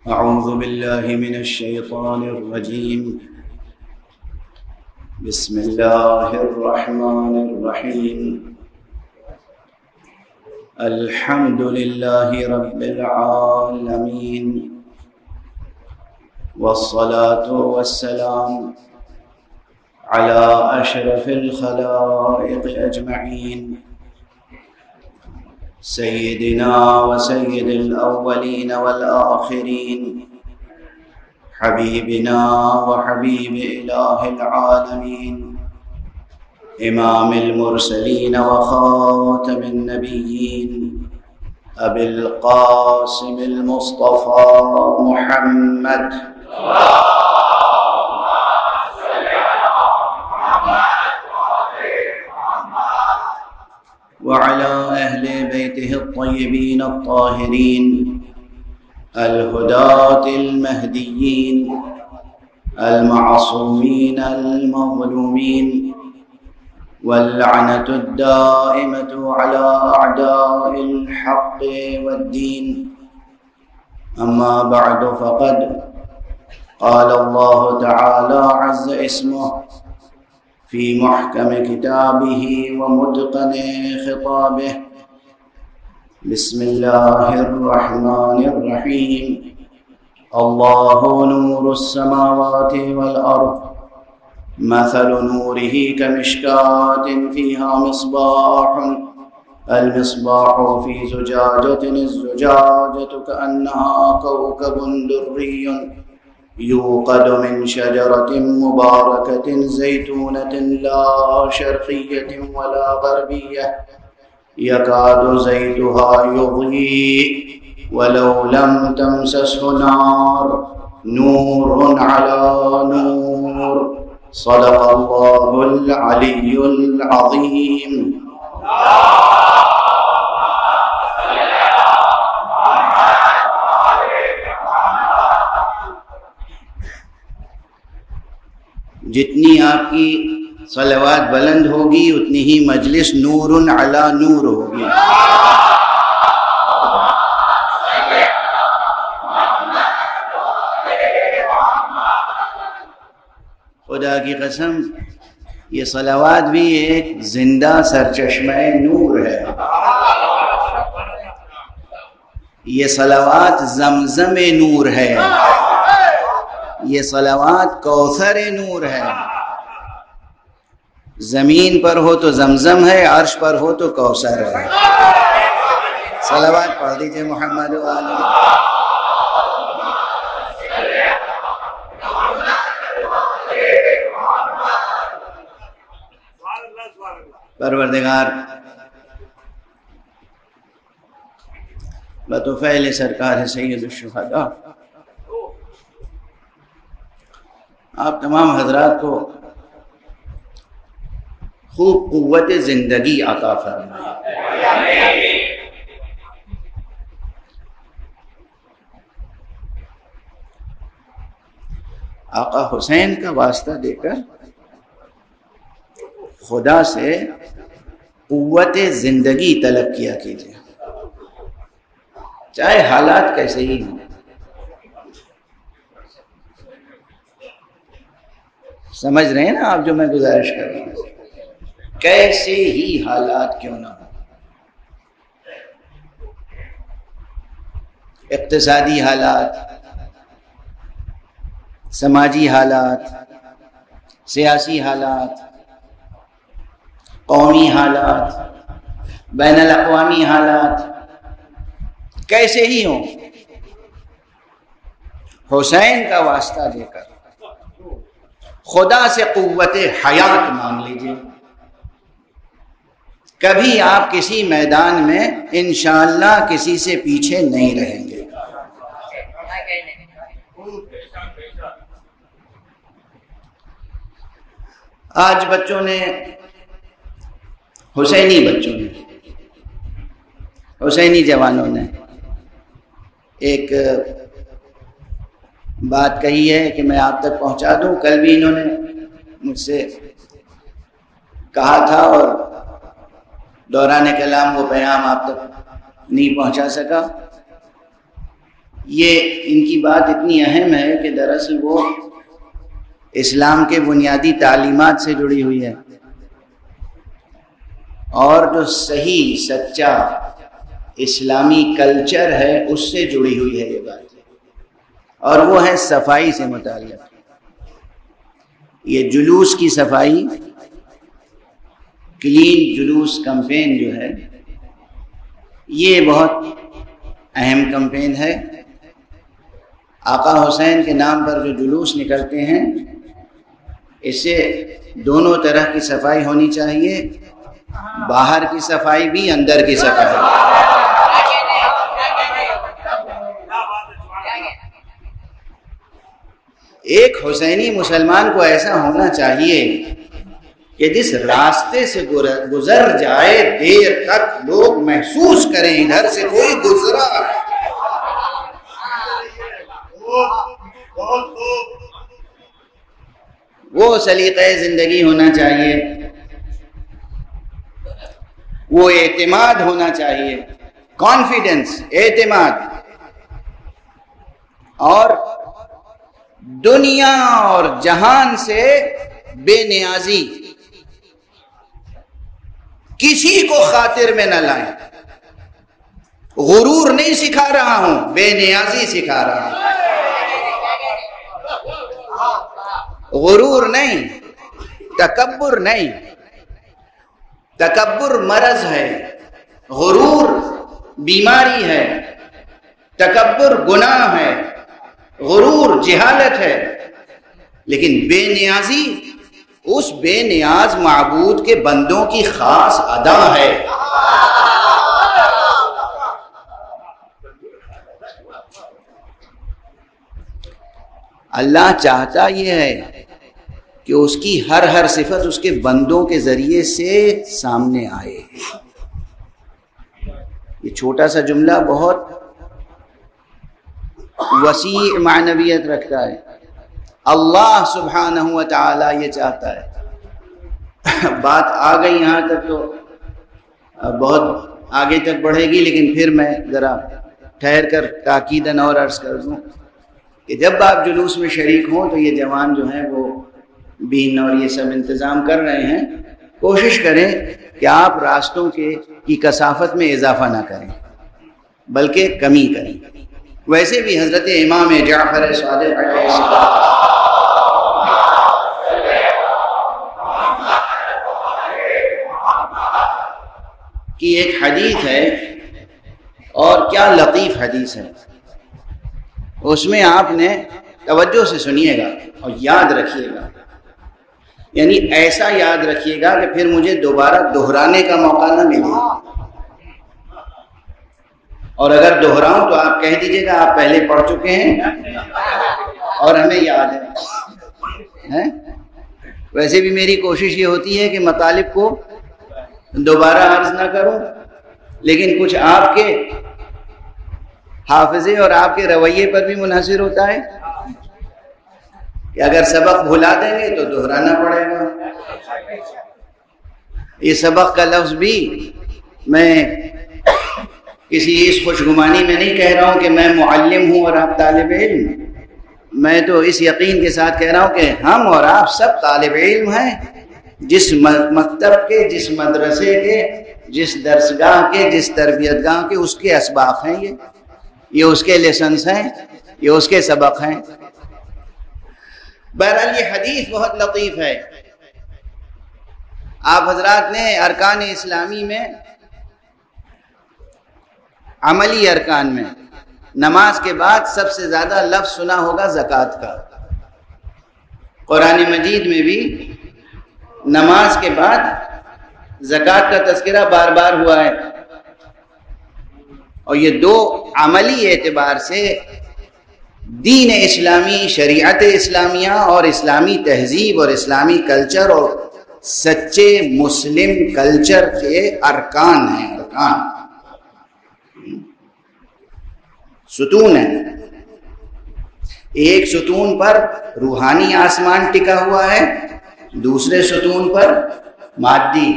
أعوذ بالله من الشيطان الرجيم. بسم الله الرحمن الرحيم. الحمد لله رب العالمين، والصلاة والسلام على أشرف الخلائق أجمعين، سيدنا وسيد الأولين والآخرين، حبيبنا وحبيب إله العالمين، إمام المرسلين وخاتم النبيين، أبي القاسم المصطفى محمد وعلى أهل بيته الطيبين الطاهرين الهداة المهديين المعصومين المظلومين، واللعنة الدائمة على أعداء الحق والدين. أما بعد، فقد قال الله تعالى عز اسمه في محكم كتابه ومتقن خطابه: بسم الله الرحمن الرحيم. الله نور السماوات والأرض، مثل نوره كمشكاة فيها مصباح، المصباح في زجاجة، الزجاجة كأنها كوكب دري يوقد من شجرة مباركة زيتونة لا شرقية ولا غربية، يكاد زيتها يضيء ولو لم تمسسه نار، نور على نور. صدق الله العلي العظيم. جتنی آپ کی صلوات بلند ہوگی اتنی ہی مجلس نور علی نور ہوگی. خدا کی قسم یہ صلوات بھی ایک زندہ سرچشمہ نور ہے. یہ صلوات زمزم نور ہے، یہ صلوات کوثر نور ہے. زمین پر ہو تو زمزم ہے، عرش پر ہو تو کوثر ہے. صلوات پڑھ دیجئے محمد و آلہ. پروردگار بطفیل سرکار سید الشہداء آپ تمام حضرات کو خوب قوت زندگی عطا فرمائے. آقا حسین کا واسطہ دے کر خدا سے قوت زندگی طلب کیا کیجیے، چاہے حالات کیسے ہی ہوں. سمجھ رہے ہیں نا آپ جو میں گزارش کر رہا ہوں؟ کیسے ہی حالات کیوں نہ ہوں، اقتصادی حالات، سماجی حالات، سیاسی حالات، قومی حالات، بین الاقوامی حالات، کیسے ہی ہوں، حسین کا واسطہ دے کر خدا سے قوت حیات مانگ لیجئے. کبھی آپ کسی میدان میں انشاءاللہ کسی سے پیچھے نہیں رہیں گے. آج بچوں نے، حسینی جوانوں نے ایک بات کہی ہے کہ میں آپ تک پہنچا دوں. کل بھی انہوں نے مجھ سے کہا تھا اور دوران کلام وہ پیغام آپ تک نہیں پہنچا سکا. یہ ان کی بات اتنی اہم ہے کہ دراصل وہ اسلام کے بنیادی تعلیمات سے جڑی ہوئی ہے، اور جو صحیح سچا اسلامی کلچر ہے اس سے جڑی ہوئی ہے یہ بات، اور وہ ہے صفائی سے متعلق۔ یہ جلوس کی صفائی، کلین جلوس کمپین جو ہے، یہ بہت اہم کمپین ہے۔ آقا حسین کے نام پر جو جلوس نکلتے ہیں، اس سے دونوں طرح کی صفائی ہونی چاہیے، باہر کی صفائی بھی، اندر کی صفائی بھی۔ ایک حسینی مسلمان کو ایسا ہونا چاہیے کہ جس راستے سے گزر جائے دیر تک لوگ محسوس کریں ادھر سے کوئی گزرا۔ وہ سلیقہ زندگی ہونا چاہیے، وہ اعتماد ہونا چاہیے، کانفیڈنس، اعتماد، اور دنیا اور جہان سے بے نیازی، کسی کو خاطر میں نہ لائیں۔ غرور نہیں سکھا رہا ہوں، بے نیازی سکھا رہا ہوں۔ غرور نہیں، تکبر نہیں۔ تکبر مرض ہے، غرور بیماری ہے، تکبر گناہ ہے، غرور جہالت ہے، لیکن بے نیازی اس بے نیاز معبود کے بندوں کی خاص ادا ہے۔ اللہ چاہتا یہ ہے کہ اس کی ہر صفت اس کے بندوں کے ذریعے سے سامنے آئے۔ یہ چھوٹا سا جملہ بہت وسیع معنویت رکھتا ہے۔ اللہ سبحانہ و تعالی یہ چاہتا ہے۔ بات آ گئی یہاں تک تو بہت آگے تک بڑھے گی، لیکن پھر میں ذرا ٹھہر کر تاکیداً اور عرض کر دوں کہ جب آپ جلوس میں شریک ہوں تو یہ جوان جو ہیں وہ بین اور یہ سب انتظام کر رہے ہیں، کوشش کریں کہ آپ راستوں کی کثافت میں اضافہ نہ کریں بلکہ کمی کریں۔ ویسے بھی حضرت امام جعفر صادق علیہ السلام کی ایک حدیث ہے، اور کیا لطیف حدیث ہے۔ اس میں آپ نے توجہ سے سنیے گا اور یاد رکھیے گا، یعنی ایسا یاد رکھیے گا کہ پھر مجھے دوبارہ دہرانے کا موقع نہ ملے، اور اگر دہراؤں تو آپ کہہ دیجئے گا آپ پہلے پڑھ چکے ہیں اور ہمیں یاد ہے۔ ویسے بھی میری کوشش یہ ہوتی ہے کہ مطالب کو دوبارہ عرض نہ کروں، لیکن کچھ آپ کے حافظے اور آپ کے رویے پر بھی منحصر ہوتا ہے کہ اگر سبق بھلا دیں گے تو دہرانا پڑے گا۔ یہ سبق کا لفظ بھی میں کسی اس خوشگمانی میں نہیں کہہ رہا ہوں کہ میں معلم ہوں اور آپ طالب علم، میں تو اس یقین کے ساتھ کہہ رہا ہوں کہ ہم اور آپ سب طالب علم ہیں، جس مکتب کے، جس مدرسے کے، جس درسگاہ کے، جس تربیت گاہ کے، اس کے اسباق ہیں، یہ اس کے لیسنس ہیں، یہ اس کے سبق ہیں۔ بہرحال یہ حدیث بہت لطیف ہے۔ آپ حضرات نے ارکان اسلامی میں، عملی ارکان میں، نماز کے بعد سب سے زیادہ لفظ سنا ہوگا زکوٰۃ کا۔ قرآن مجید میں بھی نماز کے بعد زکوٰۃ کا تذکرہ بار بار ہوا ہے، اور یہ دو عملی اعتبار سے دین اسلامی، شریعت اسلامیہ اور اسلامی تہذیب اور اسلامی کلچر اور سچے مسلم کلچر کے ارکان ہیں، ارکان، ستون ہیں۔ ایک ستون پر روحانی آسمان ٹکا ہوا ہے، دوسرے ستون پر مادی،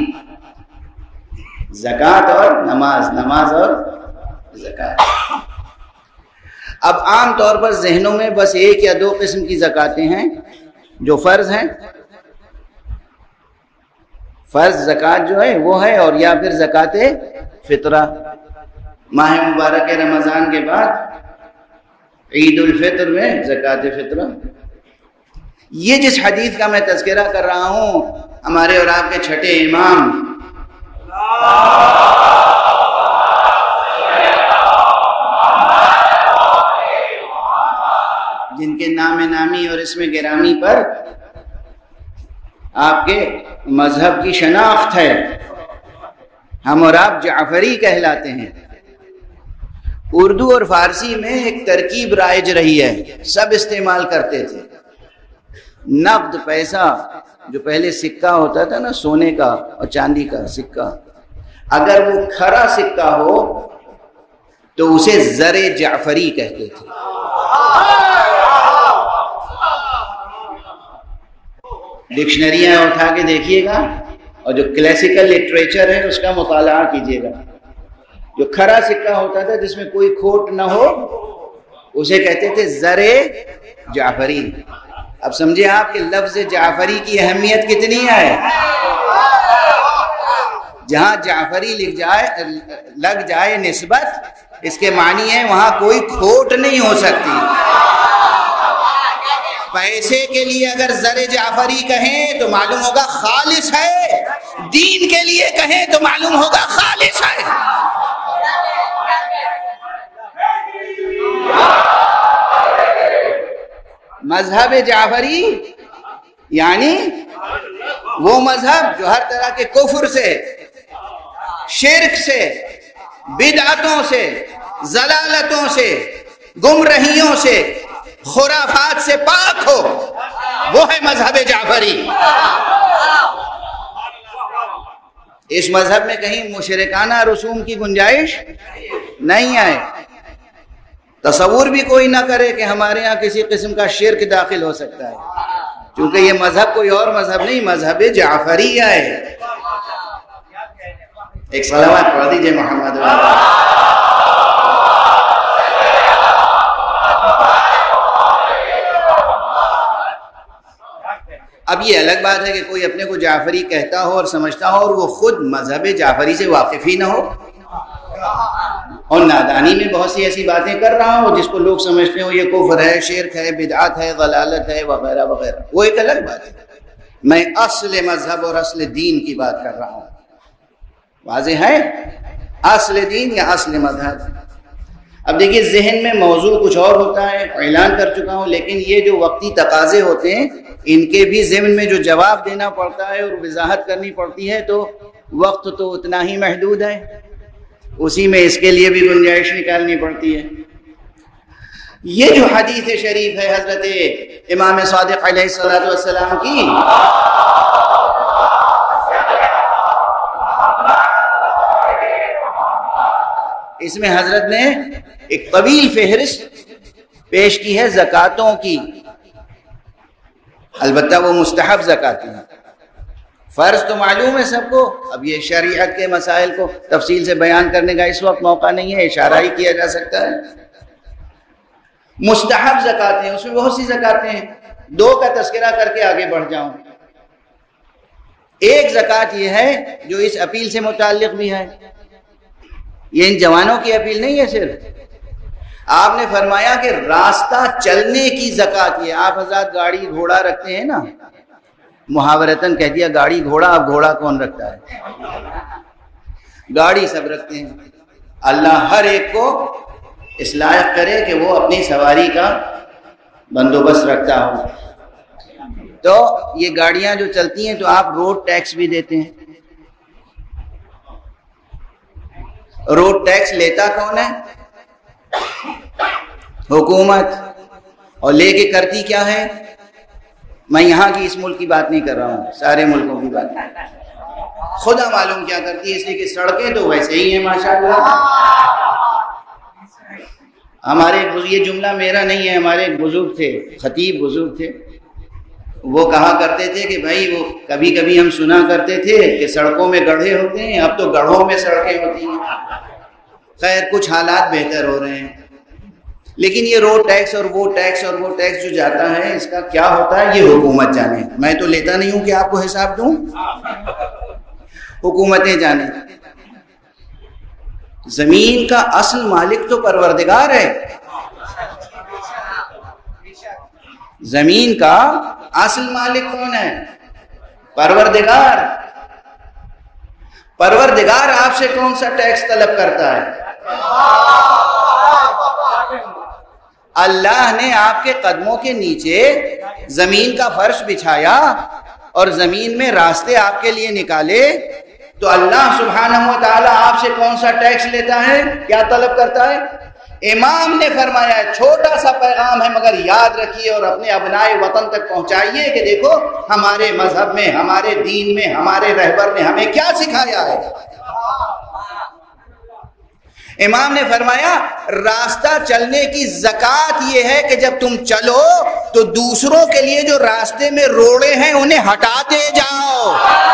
زکوٰۃ اور نماز، نماز اور زکوٰۃ۔ اب عام طور پر ذہنوں میں بس ایک یا دو قسم کی زکاتیں ہیں جو فرض ہیں. فرض زکات جو ہے وہ ہے، اور یا پھر زکات فطرہ. ماہ مبارک رمضان کے بعد عید الفطر میں زکات فطرہ. یہ جس حدیث کا میں تذکرہ کر رہا ہوں، ہمارے اور آپ کے چھٹے امام جن کے نام نامی اور اسم گرامی پر آپ کے مذہب کی شناخت ہے، ہم اور آپ جعفری کہلاتے ہیں. اردو اور فارسی میں ایک ترکیب رائج رہی ہے، سب استعمال کرتے تھے. نقد پیسہ جو پہلے سکہ ہوتا تھا نا، سونے کا اور چاندی کا سکہ، اگر وہ کھرا سکہ ہو تو اسے زر جعفری کہتے تھے. ڈکشنریاں اٹھا کے دیکھیے گا اور جو کلاسیکل لٹریچر ہے اس کا مطالعہ کیجیے گا. جو کھرا سکہ ہوتا تھا جس میں کوئی کھوٹ نہ ہو اسے کہتے تھے زر جعفری. اب سمجھے آپ کہ لفظ جعفری کی اہمیت کتنی ہے. جہاں جعفری لگ جائے نسبت، اس کے معنی ہے وہاں کوئی کھوٹ نہیں ہو سکتی. پیسے کے لیے اگر زر جعفری کہیں تو معلوم ہوگا خالص ہے، دین کے لیے کہیں تو معلوم ہوگا خالص ہے. مذہب جعفری یعنی وہ مذہب جو ہر طرح کے کفر سے، شرک سے، بدعتوں سے، ضلالتوں سے، گمراہیوں سے، خرافات سے پاک ہو، وہ ہے مذہب جعفری. اس مذہب میں کہیں مشرکانہ رسوم کی گنجائش نہیں ہے. تصور بھی کوئی نہ کرے کہ ہمارے ہاں کسی قسم کا شرک داخل ہو سکتا ہے، کیونکہ یہ مذہب کوئی اور مذہب نہیں، مذہب جعفری ہے. ایک صلوات پڑھ دیجئے محمد. اب یہ الگ بات ہے کہ کوئی اپنے کو جعفری کہتا ہو اور سمجھتا ہو اور وہ خود مذہب جعفری سے واقف ہی نہ ہو، اور نادانی میں بہت سی ایسی باتیں کر رہا ہو جس کو لوگ سمجھتے ہو یہ کفر ہے، شرک ہے، بدعت ہے، ضلالت ہے، وغیرہ وغیرہ. وہ ایک الگ بات ہے. میں اصل مذہب اور اصل دین کی بات کر رہا ہوں. واضح ہے؟ اصل دین یا اصل مذہب. اب دیکھیے ذہن میں موضوع کچھ اور ہوتا ہے، اعلان کر چکا ہوں، لیکن یہ جو وقتی تقاضے ہوتے ہیں ان کے بھی ضمن میں جو جواب دینا پڑتا ہے اور وضاحت کرنی پڑتی ہے تو وقت تو اتنا ہی محدود ہے، اسی میں اس کے لیے بھی گنجائش نکالنی پڑتی ہے. یہ جو حدیث شریف ہے حضرت امام صادق علیہ الصلوۃ والسلام کی، اس میں حضرت نے ایک طویل فہرست پیش کی ہے زکاتوں کی. البتہ وہ مستحب زکات ہیں، فرض تو معلوم ہے سب کو. اب یہ شریعت کے مسائل کو تفصیل سے بیان کرنے کا اس وقت موقع نہیں ہے، اشارہ ہی کیا جا سکتا ہے. مستحب زکاتیں، اس میں بہت سی زکاتیں ہیں، دو کا تذکرہ کر کے آگے بڑھ جاؤں. ایک زکات یہ ہے جو اس اپیل سے متعلق بھی ہے، یہ ان جوانوں کی اپیل نہیں ہے صرف. آپ نے فرمایا کہ راستہ چلنے کی زکات. یہ آپ حضرات گاڑی گھوڑا رکھتے ہیں نا، محاورتاً کہہ دیا گاڑی گھوڑا. اب گھوڑا کون رکھتا ہے؟ گاڑی سب رکھتے ہیں. اللہ ہر ایک کو اس لائق کرے کہ وہ اپنی سواری کا بندوبست رکھتا ہو. تو یہ گاڑیاں جو چلتی ہیں تو آپ روڈ ٹیکس بھی دیتے ہیں. روڈ ٹیکس لیتا کون ہے؟ حکومت. اور لے کے کرتی کیا ہے؟ میں یہاں کی اس ملک کی بات نہیں کر رہا ہوں، سارے ملکوں کی بات. خدا معلوم کیا کرتی ہے، اس لیے کہ سڑکیں تو ویسے ہی ہیں ماشاءاللہ. ہمارے یہ جملہ میرا نہیں ہے، ہمارے ایک بزرگ تھے، خطیب بزرگ تھے، وہ کہا کرتے تھے کہ بھائی وہ کبھی کبھی ہم سنا کرتے تھے کہ سڑکوں میں گڑھے ہوتے ہیں، اب تو گڑھوں میں سڑکیں ہوتی ہیں. خیر کچھ حالات بہتر ہو رہے ہیں، لیکن یہ روڈ ٹیکس اور وہ ٹیکس اور وہ ٹیکس جو جاتا ہے اس کا کیا ہوتا ہے یہ حکومت جانے. میں تو لیتا نہیں ہوں کہ آپ کو حساب دوں, حکومتیں جانے. زمین کا اصل مالک تو پروردگار ہے. زمین کا اصل مالک کون ہے؟ پروردگار. پروردگار آپ سے کون سا ٹیکس طلب کرتا ہے؟ اللہ نے آپ کے قدموں کے نیچے زمین کا فرش بچھایا اور زمین میں راستے آپ کے لیے نکالے, تو اللہ سبحانہ و تعالی آپ سے کون سا ٹیکس لیتا ہے, کیا طلب کرتا ہے؟ امام نے فرمایا چھوٹا سا پیغام ہے مگر یاد رکھیے اور اپنے ابنائے وطن تک پہنچائیے کہ دیکھو ہمارے مذہب میں, ہمارے دین میں, ہمارے رہبر نے ہمیں کیا سکھایا ہے. امام نے فرمایا راستہ چلنے کی زکوٰۃ یہ ہے کہ جب تم چلو تو دوسروں کے لیے جو راستے میں روڑے ہیں انہیں ہٹاتے جاؤ.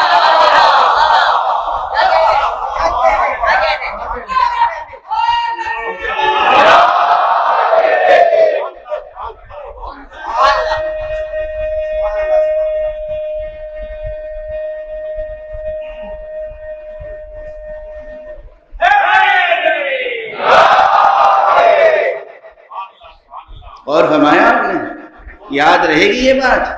اور فرمایا آپ نے, یاد رہے گی یہ بات.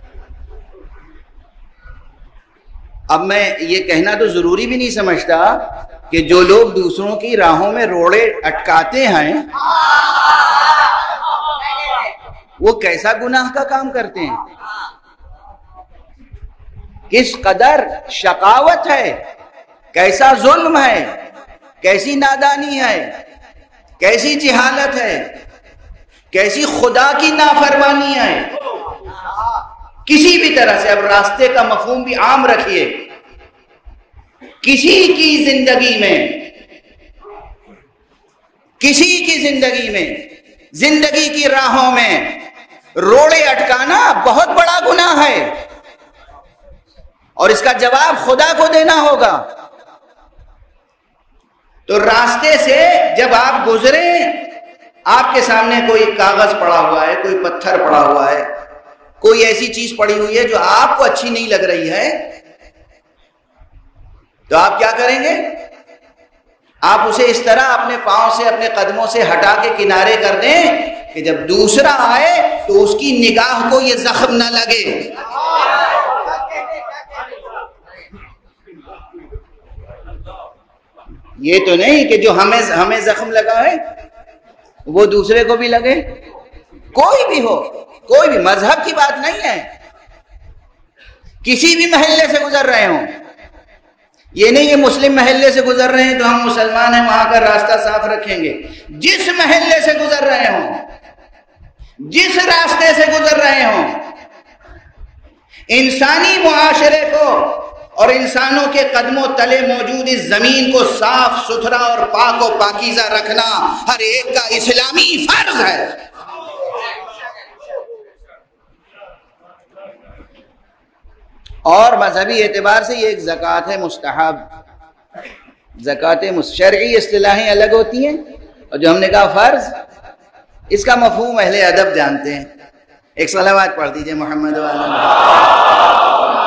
اب میں یہ کہنا تو ضروری بھی نہیں سمجھتا کہ جو لوگ دوسروں کی راہوں میں روڑے اٹکاتے ہیں وہ کیسا گناہ کا کام کرتے ہیں, کس قدر شقاوت ہے, کیسا ظلم ہے, کیسی نادانی ہے, کیسی جہالت ہے, کیسی خدا کی نافرمانی ہے. کسی بھی طرح سے اب راستے کا مفہوم بھی عام رکھیے. کسی کی زندگی میں زندگی کی راہوں میں روڑے اٹکانا بہت بڑا گناہ ہے اور اس کا جواب خدا کو دینا ہوگا. تو راستے سے جب آپ گزریں, آپ کے سامنے کوئی کاغذ پڑا ہوا ہے, کوئی پتھر پڑا ہوا ہے, کوئی ایسی چیز پڑی ہوئی ہے جو آپ کو اچھی نہیں لگ رہی ہے, تو آپ کیا کریں گے؟ آپ اسے اس طرح اپنے پاؤں سے, اپنے قدموں سے ہٹا کے کنارے کر دیں کہ جب دوسرا آئے تو اس کی نگاہ کو یہ زخم نہ لگے. یہ تو نہیں کہ جو ہمیں زخم لگا ہے وہ دوسرے کو بھی لگے. کوئی بھی ہو, کوئی بھی, مذہب کی بات نہیں ہے. کسی بھی محلے سے گزر رہے ہوں, یہ نہیں کہ مسلم محلے سے گزر رہے ہیں تو ہم مسلمان ہیں وہاں کا راستہ صاف رکھیں گے. جس محلے سے گزر رہے ہوں, جس راستے سے گزر رہے ہوں, انسانی معاشرے کو اور انسانوں کے قدموں تلے موجود اس زمین کو صاف ستھرا اور پاک و پاکیزہ رکھنا ہر ایک کا اسلامی فرض ہے. اور مذہبی اعتبار سے یہ ایک زکوٰۃ ہے مستحب. زکوٰۃ شرعی اصطلاحیں الگ ہوتی ہیں اور جو ہم نے کہا فرض, اس کا مفہوم اہل ادب جانتے ہیں. ایک صلوات پڑھ دیجئے محمد وعلی.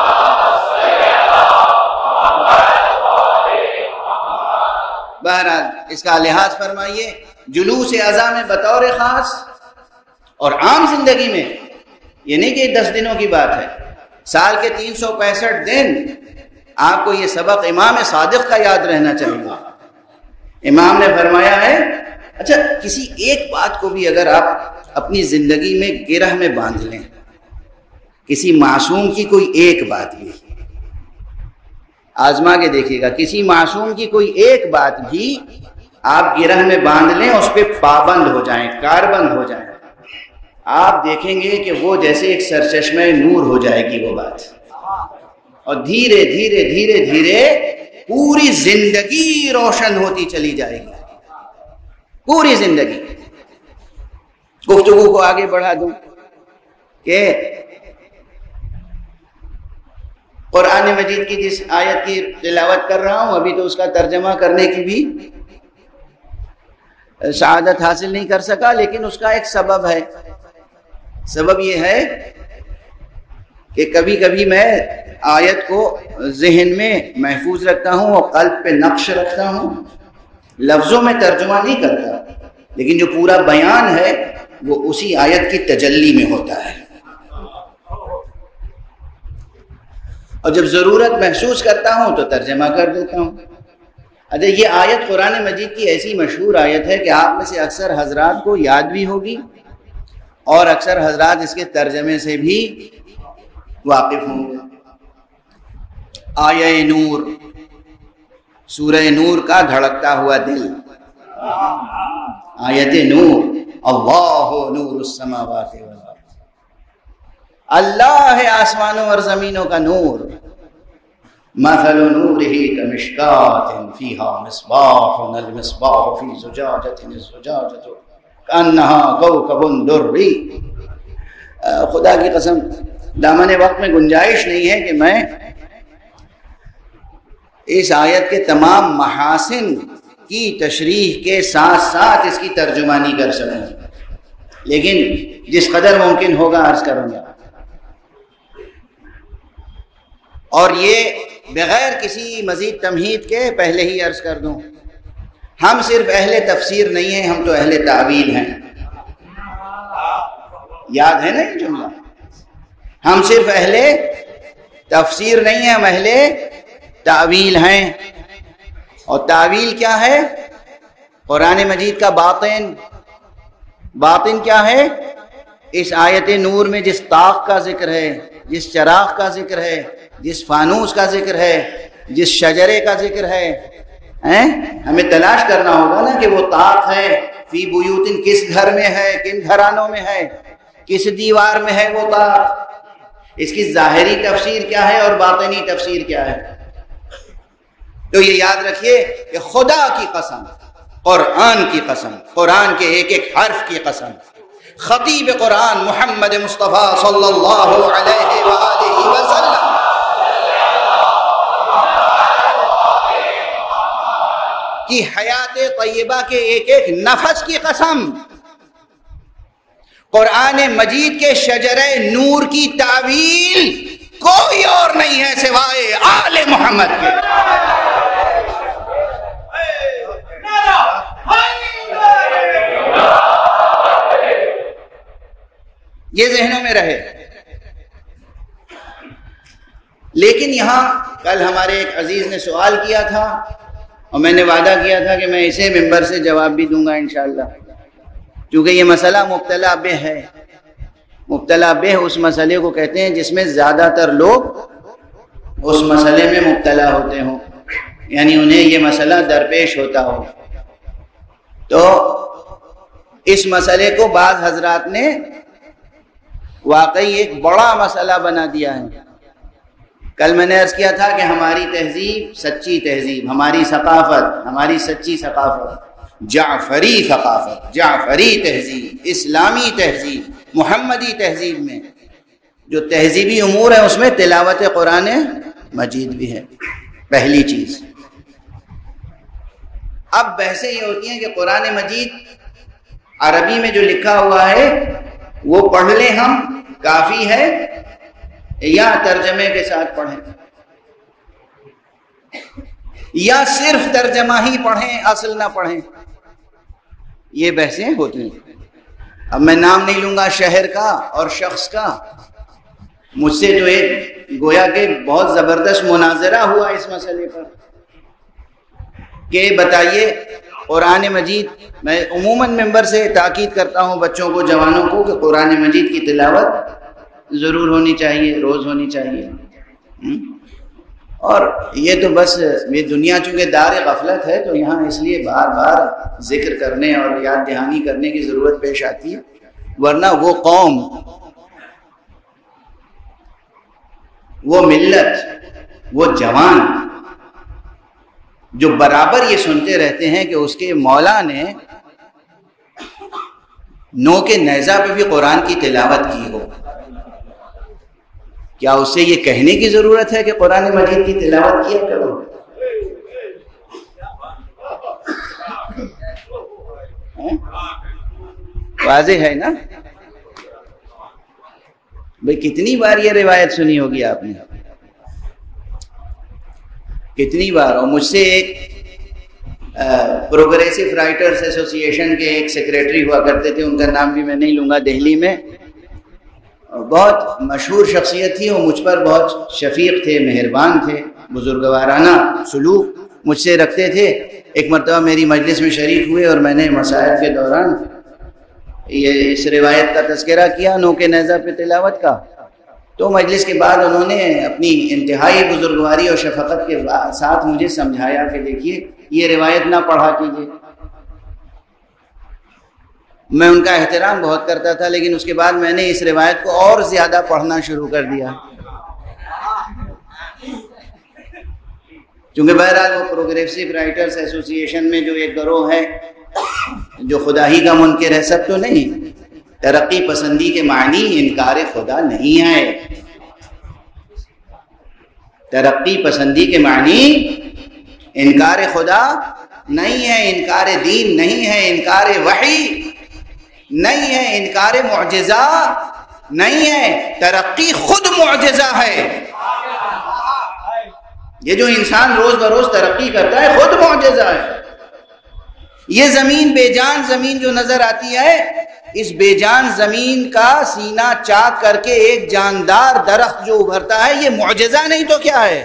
بہرحال اس کا لحاظ فرمائیے. جلوس اعضاء میں بطور خاص اور عام زندگی میں, یہ نہیں کہ 10 دنوں کی بات ہے, سال کے 365 دن آپ کو یہ سبق امام صادق کا یاد رہنا چاہیے. امام نے فرمایا ہے, اچھا کسی ایک بات کو بھی اگر آپ اپنی زندگی میں گرہ میں باندھ لیں, کسی معصوم کی کوئی ایک بات بھی, آزما کے دیکھیے گا, کسی معصوم کی کوئی ایک بات بھی آپ گرہ میں باندھ لیں, اس پہ پابند ہو جائیں, کاربند ہو جائیں, آپ دیکھیں گے کہ وہ جیسے ایک سرچشمہ نور ہو جائے گی وہ بات, اور دھیرے دھیرے دھیرے دھیرے پوری زندگی روشن ہوتی چلی جائے گی. پوری زندگی. گفتگو کو آگے بڑھا دوں کہ قرآن مجید کی جس آیت کی تلاوت کر رہا ہوں ابھی تو اس کا ترجمہ کرنے کی بھی سعادت حاصل نہیں کر سکا، لیکن اس کا ایک سبب ہے۔ سبب یہ ہے کہ کبھی کبھی میں آیت کو ذہن میں محفوظ رکھتا ہوں اور قلب پہ نقش رکھتا ہوں، لفظوں میں ترجمہ نہیں کرتا، لیکن جو پورا بیان ہے وہ اسی آیت کی تجلی میں ہوتا ہے، اور جب ضرورت محسوس کرتا ہوں تو ترجمہ کر دیتا ہوں۔ اچھا، یہ آیت قرآن مجید کی ایسی مشہور آیت ہے کہ آپ میں سے اکثر حضرات کو یاد بھی ہوگی، اور اکثر حضرات اس کے ترجمے سے بھی واقف ہوں گے۔ آیہ نور، سورہ نور کا دھڑکتا ہوا دل، آیت نور، اللہ نور السماوات والارض، اللہ ہے آسمانوں اور زمینوں کا نور۔ مثل نورہ کمشکاۃ فیہا مصباح، المصباح فی زجاجۃ، الزجاجۃ کأنہا کوکب دری۔ خدا کی قسم دامن وقت میں گنجائش نہیں ہے کہ میں اس آیت کے تمام محاسن کی تشریح کے ساتھ ساتھ اس کی ترجمانی کر سکوں، لیکن جس قدر ممکن ہوگا عرض کروں گا، اور یہ بغیر کسی مزید تمہید کے پہلے ہی عرض کر دوں، ہم صرف اہل تفسیر نہیں ہیں، ہم تو اہل تعویل ہیں۔ یاد ہے نا یہ جملہ؟ ہم صرف اہل تفسیر نہیں ہیں، ہم اہل تعویل ہیں۔ اور تعویل کیا ہے؟ قرآن مجید کا باطن۔ باطن کیا ہے؟ اس آیت نور میں جس طاق کا ذکر ہے، جس چراغ کا ذکر ہے، جس فانوس کا ذکر ہے، جس شجرے کا ذکر ہے، ہمیں تلاش کرنا ہوگا نا کہ وہ طاق ہے فی بیوتن کس گھر میں ہے، کن گھرانوں میں ہے، کس دیوار میں ہے وہ طاق، اس کی ظاہری تفسیر کیا ہے اور باطنی تفسیر کیا ہے۔ تو یہ یاد رکھیے کہ خدا کی قسم، قرآن کی قسم، قرآن کے ایک ایک حرف کی قسم، خطیب قرآن محمد مصطفیٰ صلی اللہ علیہ وآلہ وسلم کی حیات طیبہ کے ایک ایک نفس کی قسم، قرآن مجید کے شجرہ نور کی تعویل کوئی اور نہیں ہے سوائے آل محمد کے۔ یہ ذہنوں میں رہے۔ لیکن یہاں کل ہمارے ایک عزیز نے سوال کیا تھا، اور میں نے وعدہ کیا تھا کہ میں اسے ممبر سے جواب بھی دوں گا انشاءاللہ، کیونکہ یہ مسئلہ مبتلا بہ ہے۔ مبتلا بہ اس مسئلے کو کہتے ہیں جس میں زیادہ تر لوگ اس مسئلے میں مبتلا ہوتے ہوں، یعنی انہیں یہ مسئلہ درپیش ہوتا ہو۔ تو اس مسئلے کو بعض حضرات نے واقعی ایک بڑا مسئلہ بنا دیا ہے۔ کل میں نے عرض کیا تھا کہ ہماری تہذیب سچی تہذیب، ہماری ثقافت، ہماری سچی ثقافت، جعفری ثقافت، جعفری تہذیب، اسلامی تہذیب، محمدی تہذیب میں جو تہذیبی امور ہیں اس میں تلاوت قرآن مجید بھی ہے، پہلی چیز۔ اب بحثیں یہ ہوتی ہیں کہ قرآن مجید عربی میں جو لکھا ہوا ہے وہ پڑھ لیں ہم، کافی ہے، یا ترجمے کے ساتھ پڑھیں، یا صرف ترجمہ ہی پڑھیں اصل نہ پڑھیں، یہ بحثیں ہوتی ہیں۔ اب میں نام نہیں لوں گا شہر کا اور شخص کا، مجھ سے تو ایک گویا کہ بہت زبردست مناظرہ ہوا اس مسئلے پر کہ بتائیے قرآن مجید، میں عموماً ممبر سے تاکید کرتا ہوں بچوں کو، جوانوں کو، کہ قرآن مجید کی تلاوت ضرور ہونی چاہیے، روز ہونی چاہیے۔ اور یہ تو بس یہ دنیا چونکہ دار غفلت ہے تو یہاں اس لیے بار بار ذکر کرنے اور یاد دہانی کرنے کی ضرورت پیش آتی ہے، ورنہ وہ قوم، وہ ملت، وہ جوان جو برابر یہ سنتے رہتے ہیں کہ اس کے مولا نے نو کے نیزہ پہ بھی قرآن کی تلاوت کی ہو، کیا اس سے یہ کہنے کی ضرورت ہے کہ قرآن مجید کی تلاوت کیا کرو؟ واضح ہے نا بھئی؟ کتنی بار یہ روایت سنی ہوگی آپ نے، کتنی بار. اور مجھ سے ایک پروگریسو رائٹرز ایسوسی ایشن کے ایک سیکریٹری ہوا کرتے تھے، ان کا نام بھی میں نہیں لوں گا، دہلی میں بہت مشہور شخصیت تھی، اور مجھ پر بہت شفیق تھے، مہربان تھے، بزرگوارانہ سلوک مجھ سے رکھتے تھے. ایک مرتبہ میری مجلس میں شریک ہوئے اور میں نے مسائل کے دوران یہ اس روایت کا تذکرہ کیا، نوک نیزہ پہ تلاوت کا. تو مجلس کے بعد انہوں نے اپنی انتہائی بزرگواری اور شفقت کے ساتھ مجھے سمجھایا کہ دیکھیے یہ روایت نہ پڑھا کیجیے. میں ان کا احترام بہت کرتا تھا، لیکن اس کے بعد میں نے اس روایت کو اور زیادہ پڑھنا شروع کر دیا، چونکہ بہرحال وہ پروگریسو رائٹرز ایسوسی ایشن میں جو ایک گروہ ہے جو خدا ہی کا منکر ہے، سب تو نہیں. ترقی پسندی کے معنی انکار خدا نہیں ہے. ترقی پسندی کے معنی انکار خدا نہیں ہے، انکار دین نہیں ہے، انکار وحی نہیں ہے، انکار معجزہ نہیں ہے. ترقی خود معجزہ ہے. یہ جو انسان روز بروز ترقی کرتا ہے خود معجزہ ہے. یہ زمین بے جان زمین جو نظر آتی ہے، اس بے جان زمین کا سینہ چاک کر کے ایک جاندار درخت جو ابھرتا ہے، یہ معجزہ نہیں تو کیا ہے؟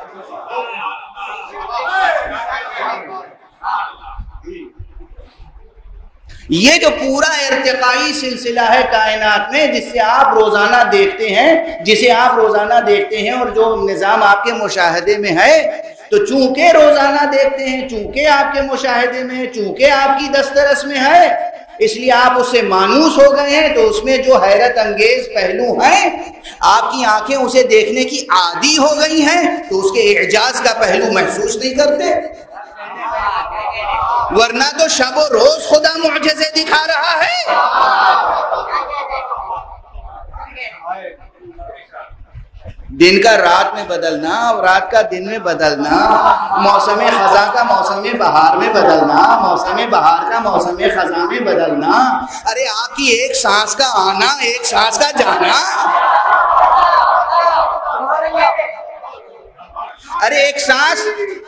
یہ جو پورا ارتقائی سلسلہ ہے کائنات میں، جس سے آپ روزانہ دیکھتے ہیں، جسے آپ روزانہ دیکھتے ہیں، اور جو نظام آپ کے مشاہدے میں ہے، تو چونکہ روزانہ دیکھتے ہیں، چونکہ آپ کے مشاہدے میں ہے، چونکہ آپ کی دسترس میں ہے، اس لیے آپ اس سے مانوس ہو گئے ہیں. تو اس میں جو حیرت انگیز پہلو ہیں، آپ کی آنکھیں اسے دیکھنے کی عادی ہو گئی ہیں، تو اس کے اعجاز کا پہلو محسوس نہیں کرتے. ورنہ تو شب و روز خدا معجزے دکھا رہا ہے. دن کا رات میں بدلنا، اور رات کا دن میں بدلنا، موسم خزاں کا موسم بہار میں بدلنا، موسم بہار کا موسم خزاں میں بدلنا. ارے آپ کی ایک سانس کا آنا، ایک سانس کا جانا، ارے ایک سانس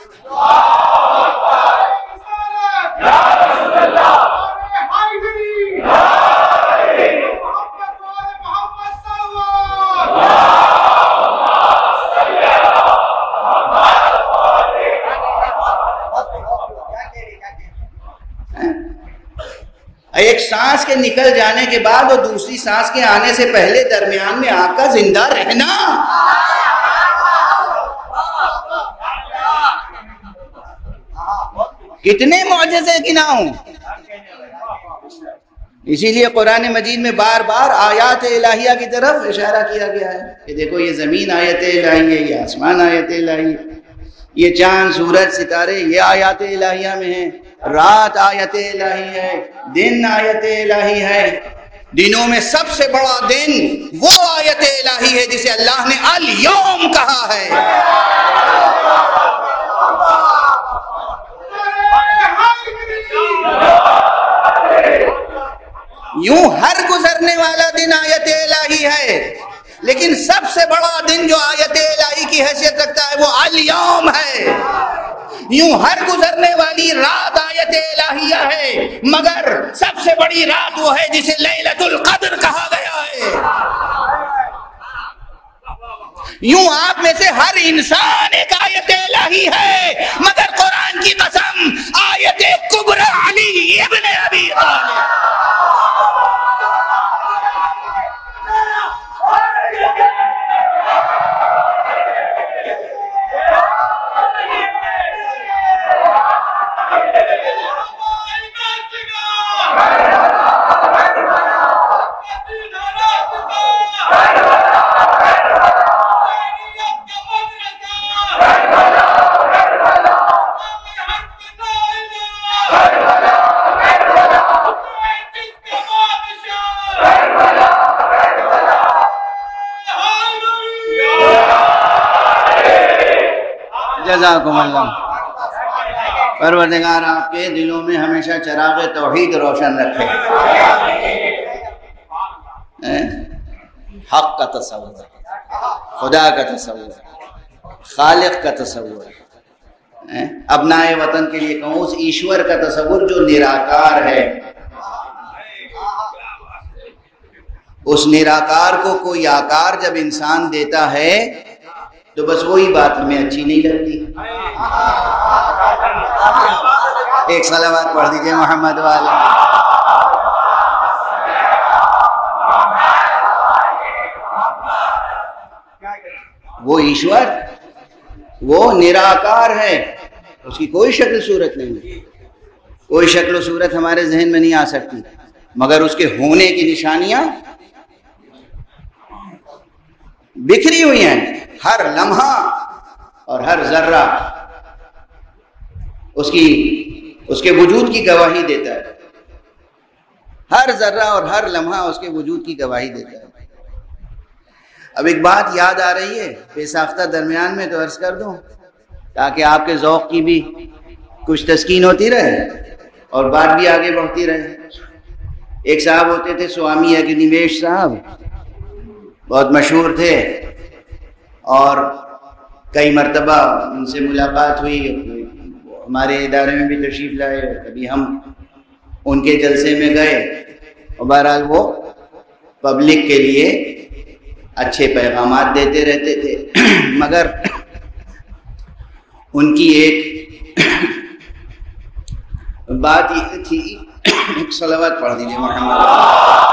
ایک سانس کے نکل جانے کے بعد اور دوسری سانس کے آنے سے پہلے درمیان میں آپ کا زندہ رہنا. کتنے معجزے گناؤں. اسی لیے قرآن مجید میں بار بار آیات الہیہ کی طرف اشارہ کیا گیا ہے کہ دیکھو یہ زمین آیت الہی ہے، یہ آسمان آیت الہی ہے، یہ چاند سورج ستارے یہ آیات الہیہ میں ہیں، رات آیت الہی ہے، دن آیت الہی ہے. دنوں میں سب سے بڑا دن وہ آیت الہی ہے جسے اللہ نے الیوم کہا ہے. یوں ہر گزرنے والا دن آیت الہی ہے، لیکن سب سے بڑا دن جو آیت الہی کی حیثیت رکھتا ہے وہ الیوم ہے. یوں ہر گزرنے والی رات آیت الہیہ ہے، مگر سب سے بڑی رات وہ ہے جسے لیلۃ القدر کہا گیا ہے. یوں آپ میں سے ہر انسان ایک آیت الہی ہے، مگر قرآن کی قسم آیت کبری علی ابن ابی طالب. جزاکم اللہ. پروردگار آپ کے دلوں میں ہمیشہ چراغ توحید روشن رکھے، حق کا تصور، خدا کا تصور، خالق کا تصور، ابنائے وطن کے لیے کہوں اس ایشور کا تصور جو نراکار ہے، اس نراکار کو کوئی آکار جب انسان دیتا ہے تو بس وہی بات ہمیں اچھی نہیں لگتی۔ ایک صلوات پڑھ دیجئے محمد والا۔ وہ ایشور، وہ نراکار ہے، اس کی کوئی شکل صورت نہیں ہے، کوئی شکل و صورت ہمارے ذہن میں نہیں آ سکتی، مگر اس کے ہونے کی نشانیاں بکھری ہوئی ہیں۔ ہر لمحہ اور ہر ذرہ اس کے وجود کی گواہی دیتا ہے، ہر ذرہ اور ہر لمحہ اس کے وجود کی گواہی دیتا ہے۔ اب ایک بات یاد آ رہی ہے بے ساختہ درمیان میں، تو عرض کر دوں تاکہ آپ کے ذوق کی بھی کچھ تسکین ہوتی رہے اور بات بھی آگے بڑھتی رہے۔ ایک صاحب ہوتے تھے سوامی اگنیویش صاحب، بہت مشہور تھے، اور کئی مرتبہ ان سے ملاقات ہوئی، ہمارے ادارے میں بھی تشریف لائے، کبھی ہم ان کے جلسے میں گئے، اور بہرحال وہ پبلک کے لیے اچھے پیغامات دیتے رہتے تھے، مگر ان کی ایک بات یہ تھی، ایک صلوات پڑھ دیجیے محمد۔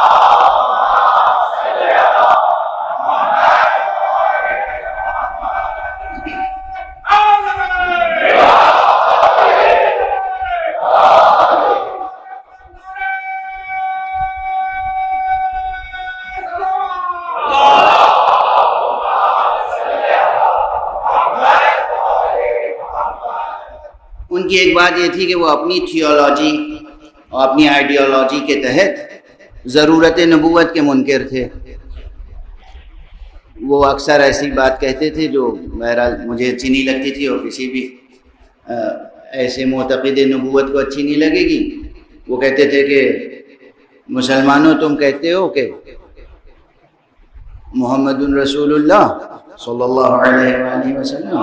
ان کی ایک بات یہ تھی کہ وہ اپنی تھیولوجی اور اپنی آئیڈیالوجی کے تحت ضرورت نبوت کے منکر تھے۔ وہ اکثر ایسی بات کہتے تھے جو بہرحال مجھے اچھی نہیں لگتی تھی، اور کسی بھی ایسے معتقد نبوت کو اچھی نہیں لگے گی۔ وہ کہتے تھے کہ مسلمانوں تم کہتے ہو کہ محمد رسول اللہ صلی اللہ علیہ وآلہ وسلم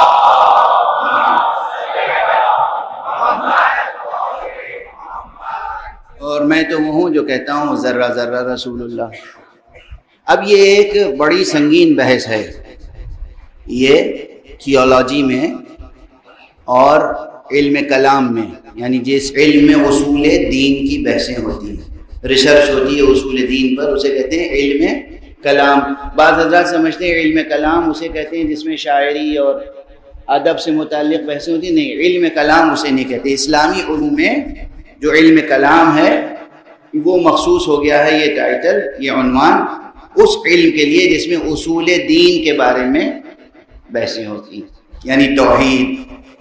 اور میں تو وہ ہوں جو کہتا ہوں ذرہ ذرہ رسول اللہ۔ اب یہ ایک بڑی سنگین بحث ہے، یہ تھیولوجی میں اور علم کلام میں، یعنی جس علم میں اصول دین کی بحثیں ہوتی ہیں، ریسرچ ہوتی ہے اصول دین پر، اسے کہتے ہیں علم کلام۔ بعض حضرات سمجھتے ہیں علم کلام اسے کہتے ہیں جس میں شاعری اور ادب سے متعلق بحثیں ہوتی ہیں، نہیں، علم کلام اسے نہیں کہتے۔ اسلامی علوم میں جو علم کلام ہے وہ مخصوص ہو گیا ہے یہ ٹائٹل، یہ عنوان اس علم کے لیے جس میں اصول دین کے بارے میں بحثیں ہوتی ہیں، یعنی توحید،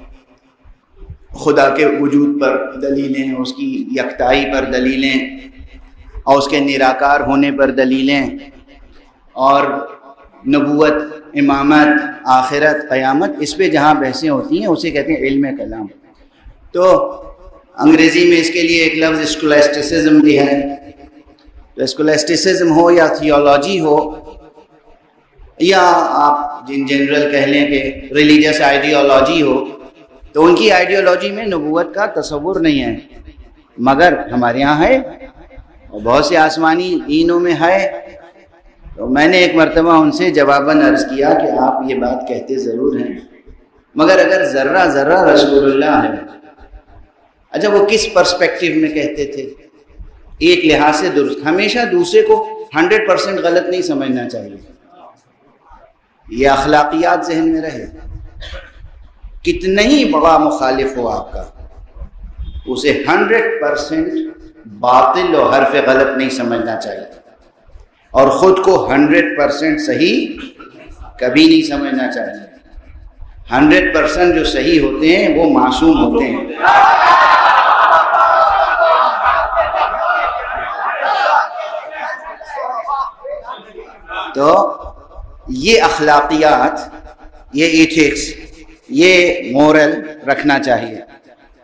خدا کے وجود پر دلیلیں، اس کی یکتائی پر دلیلیں، اور اس کے نراکار ہونے پر دلیلیں، اور نبوت، امامت، آخرت، قیامت، اس پہ جہاں بحثیں ہوتی ہیں اسے کہتے ہیں علم کلام۔ تو انگریزی میں اس کے لیے ایک لفظ اسکولاسٹسزم بھی ہے۔ تو اسکولاسٹسزم ہو یا تھیولوجی ہو، یا آپ جن جنرل کہہ لیں کہ ریلیجس آئیڈیالوجی ہو، تو ان کی آئیڈیالوجی میں نبوت کا تصور نہیں ہے، مگر ہمارے یہاں ہے اور بہت سے آسمانی دینوں میں ہے۔ تو میں نے ایک مرتبہ ان سے جواباً عرض کیا کہ آپ یہ بات کہتے ضرور ہیں، مگر اگر ذرہ ذرہ رسول اللہ ہے، اچھا وہ کس پرسپیکٹیو میں کہتے تھے؟ ایک لحاظ سے درست، ہمیشہ دوسرے کو 100% غلط نہیں سمجھنا چاہیے، یہ اخلاقیات ذہن میں رہے۔ کتنا ہی بڑا مخالف ہو آپ کا، اسے 100% باطل اور حرف غلط نہیں سمجھنا چاہیے، اور خود کو 100% صحیح کبھی نہیں سمجھنا چاہیے۔ 100% جو صحیح ہوتے ہیں وہ معصوم ہوتے ہیں۔ تو یہ اخلاقیات، یہ ایتھکس، یہ مورل رکھنا چاہیے۔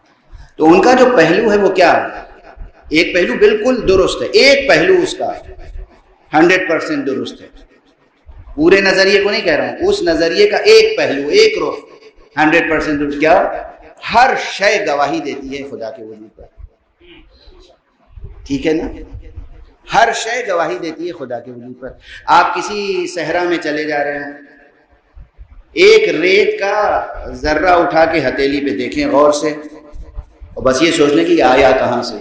تو ان کا جو پہلو ہے وہ کیا ہے؟ ایک پہلو بالکل درست ہے، ایک پہلو اس کا 100% درست ہے، پورے نظریے کو نہیں کہہ رہا ہوں، اس نظریے کا ایک پہلو، ایک رخ 100% درست. کیا؟ ہر شے گواہی دیتی ہے خدا کے وجود پر. ٹھیک ہے نا؟ ہر شے گواہی دیتی ہے خدا کے وجود پر. آپ کسی صحرا میں چلے جا رہے ہیں، ایک ریت کا ذرہ اٹھا کے ہتھیلی پہ دیکھیں غور سے، اور بس یہ سوچ لیں کہ یہ آیا کہاں سے.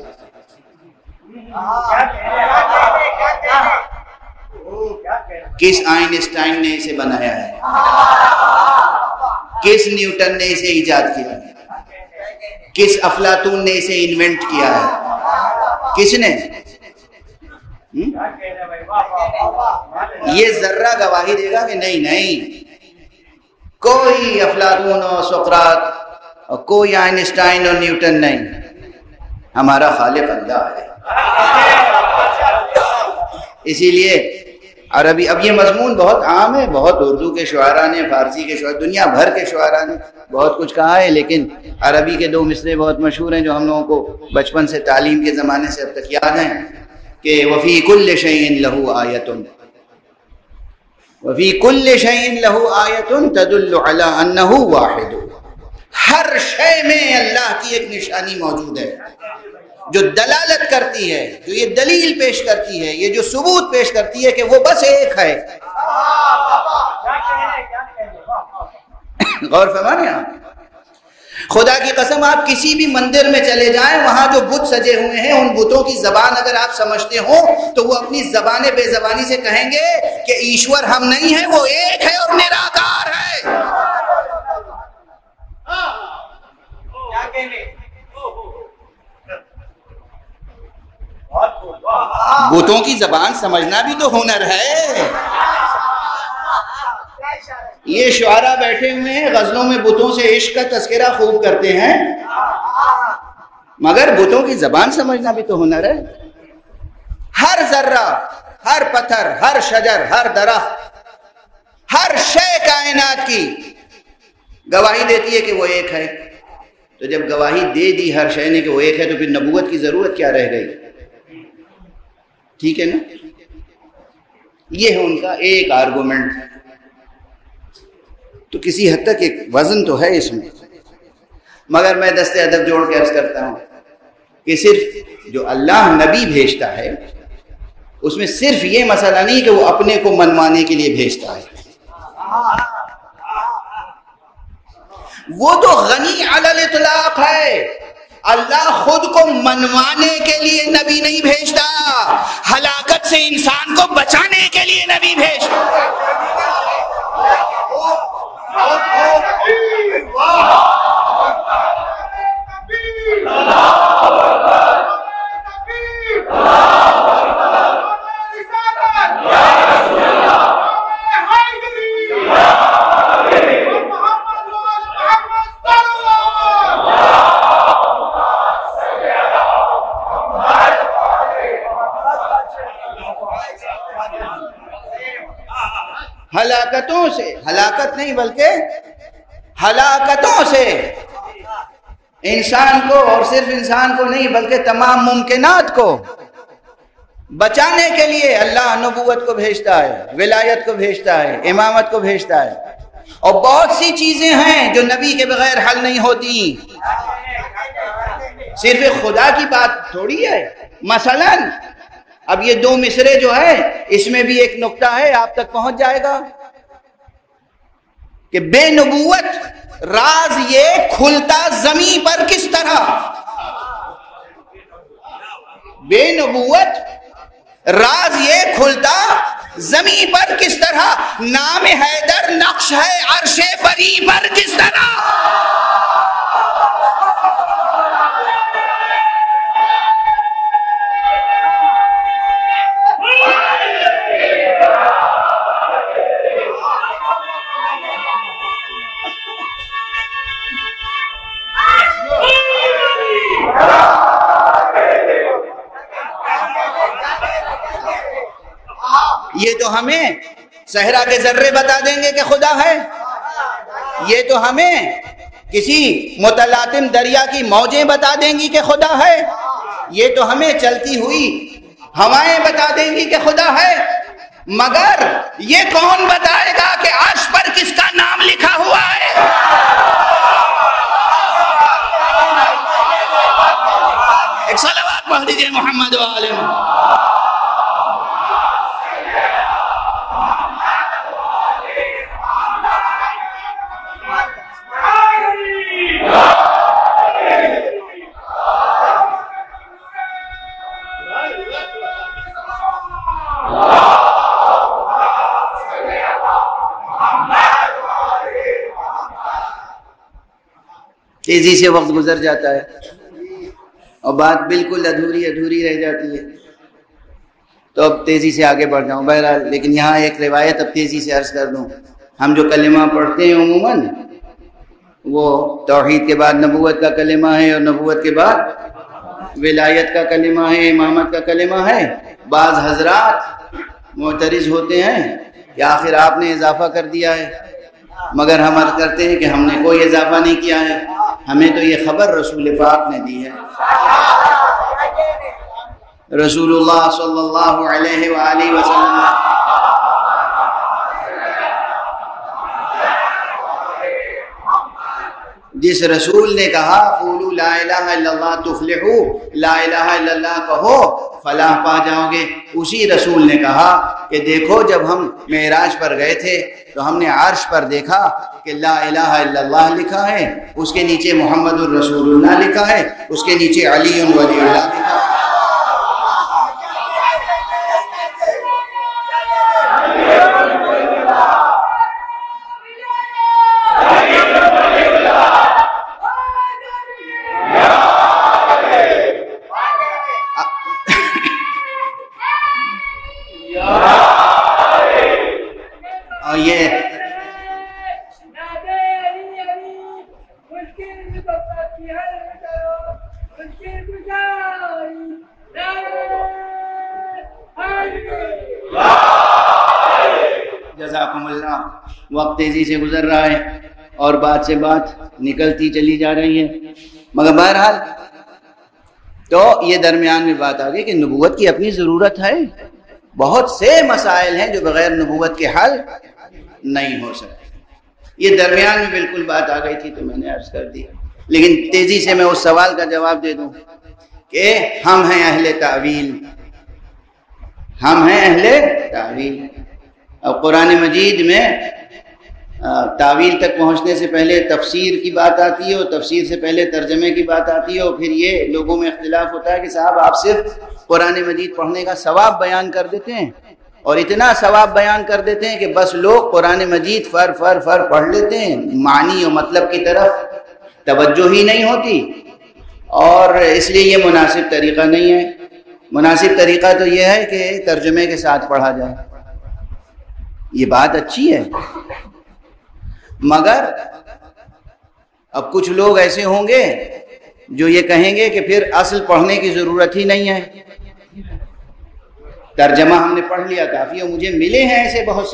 کس آئنسٹائن نے اسے بنایا ہے؟ کس نیوٹن نے اسے ایجاد کیا ہے؟ کس افلاطون نے اسے انوینٹ کیا ہے؟ کس نے؟ یہ ذرہ گواہی دے گا کہ نہیں کوئی افلاطون اور سقراط اور کوئی آئنسٹائن اور نیوٹن نہیں، ہمارا خالق اللہ ہے. اسی لیے عربی، اب یہ مضمون بہت عام ہے، بہت اردو کے شعراء نے، فارسی کے شعراء، دنیا بھر کے شعراء نے بہت کچھ کہا ہے، لیکن عربی کے 2 مصرے بہت مشہور ہیں جو ہم لوگوں کو بچپن سے تعلیم کے زمانے سے اب تک یاد ہیں کہ وفی کل شیء لہ آیۃ، وفی کل شیء لہ آیۃ تدل علی انہ واحد. ہر شے میں اللہ کی ایک نشانی موجود ہے جو دلالت کرتی ہے، جو یہ دلیل پیش کرتی ہے، یہ جو ثبوت پیش کرتی ہے کہ وہ بس ایک ہے. غور فرمائیں آپ، خدا کی قسم آپ کسی بھی مندر میں چلے جائیں، وہاں جو بت سجے ہوئے ہیں ان بتوں کی زبان اگر آپ سمجھتے ہوں تو وہ اپنی زبان بے زبانی سے کہیں گے کہ ایشور ہم نہیں ہیں، وہ ایک ہے اور نراکار ہے. بتوں کی زبان سمجھنا بھی تو ہنر ہے. یہ شعراء بیٹھے ہوئے ہیں غزلوں میں بتوں سے عشق کا تذکرہ خوب کرتے ہیں، مگر بتوں کی زبان سمجھنا بھی تو ہنر ہے. ہر ذرہ، ہر پتھر، ہر شجر، ہر درخت، ہر شے کائنات کی گواہی دیتی ہے کہ وہ ایک ہے. تو جب گواہی دے دی ہر شے نے کہ وہ ایک ہے تو پھر نبوت کی ضرورت کیا رہ گئی؟ ٹھیک ہے نا؟ یہ ہے ان کا ایک آرگومنٹ. تو کسی حد تک ایک وزن تو ہے اس میں، مگر میں دست ادب جوڑ کے عرض کرتا ہوں کہ صرف جو اللہ نبی بھیجتا ہے اس میں صرف یہ مسئلہ نہیں کہ وہ اپنے کو منوانے کے لیے بھیجتا ہے، وہ تو غنی علی الاطلاق ہے. اللہ خود کو منوانے کے لیے نبی نہیں بھیجتا، ہلاکت سے انسان کو بچانے کے لیے نبی بھیجتا. ہلاکتوں سے، ہلاکت نہیں بلکہ ہلاکتوں سے انسان کو، اور صرف انسان کو نہیں بلکہ تمام ممکنات کو بچانے کے لیے اللہ نبوت کو بھیجتا ہے، ولایت کو بھیجتا ہے، امامت کو بھیجتا ہے. اور بہت سی چیزیں ہیں جو نبی کے بغیر حل نہیں ہوتی. صرف خدا کی بات تھوڑی ہے. مثلا اب یہ 2 مصرے جو ہے اس میں بھی ایک نقطہ ہے، آپ تک پہنچ جائے گا کہ بے نبوت راز یہ کھلتا زمین پر کس طرح. بے نبوت راز یہ کھلتا زمین پر کس طرح، نام حیدر نقش ہے عرش بری پر کس طرح. یہ تو ہمیں صحرا کے ذرے بتا دیں گے کہ خدا ہے، یہ تو ہمیں کسی متلاطم دریا کی موجیں بتا دیں گی کہ خدا ہے؟ یہ تو ہمیں چلتی ہوئی ہوائیں بتا دیں گی کہ خدا ہے، مگر یہ کون بتائے گا کہ عرش پر کس کا نام لکھا ہوا ہے؟ ایک صلوات پڑھ دیجئے محمد و آلہ محمد۔ تیزی سے وقت گزر جاتا ہے اور بات بالکل ادھوری رہ جاتی ہے، تو اب تیزی سے آگے بڑھ جاؤں بہرحال۔ لیکن یہاں ایک روایت اب تیزی سے عرض کر دوں۔ ہم جو کلمہ پڑھتے ہیں عموماً وہ توحید کے بعد نبوت کا کلمہ ہے، اور نبوت کے بعد ولایت کا کلمہ ہے، امامت کا کلمہ ہے۔ بعض حضرات معترض ہوتے ہیں کہ آخر آپ نے اضافہ کر دیا ہے، مگر ہم عرض کرتے ہیں کہ ہم نے کوئی اضافہ نہیں کیا ہے، ہمیں تو یہ خبر رسول پاک نے دی ہے۔ رسول اللہ صلی اللہ علیہ وآلہ وسلم جس رسول نے کہا قولوا لا الہ الا اللہ تفلحوا، لا الہ الا اللہ کہو فلاح پا جاؤ گے، اسی رسول نے کہا کہ دیکھو جب ہم معراج پر گئے تھے تو ہم نے عرش پر دیکھا کہ لا الہ الا اللہ لکھا ہے، اس کے نیچے محمد الرسول اللہ لکھا ہے، اس کے نیچے علی ولی اللہ لکھا ہے۔ اور یہ جزاکم اللہ، وقت تیزی سے گزر رہا ہے اور بات سے بات نکلتی چلی جا رہی ہے، مگر بہرحال تو یہ درمیان میں بات آ گئی کہ نبوت کی اپنی ضرورت ہے۔ بہت سے مسائل ہیں جو بغیر نبوت کے حل نہیں ہو سکتے۔ یہ درمیان میں بالکل بات آ گئی تھی تو میں نے عرض کر دیا، لیکن تیزی سے میں اس سوال کا جواب دے دوں کہ ہم ہیں اہل تعویل، ہم ہیں اہل تعویل۔ اب قرآن مجید میں تعویل تک پہنچنے سے پہلے تفسیر کی بات آتی ہے، اور تفسیر سے پہلے ترجمے کی بات آتی ہے، اور پھر یہ لوگوں میں اختلاف ہوتا ہے کہ صاحب آپ صرف قرآن مجید پڑھنے کا ثواب بیان کر دیتے ہیں، اور اتنا ثواب بیان کر دیتے ہیں کہ بس لوگ قرآن مجید فر پڑھ لیتے ہیں، معنی و مطلب کی طرف توجہ ہی نہیں ہوتی، اور اس لیے یہ مناسب طریقہ نہیں ہے۔ مناسب طریقہ تو یہ ہے کہ ترجمے کے ساتھ پڑھا جائے۔ یہ بات اچھی ہے، مگر اب کچھ لوگ ایسے ہوں گے جو یہ کہیں گے کہ پھر اصل پڑھنے کی ضرورت ہی نہیں ہے، ترجمہ ہم نے پڑھ لیا کافی ہے۔ مجھے ملے ہیں ایسے بہت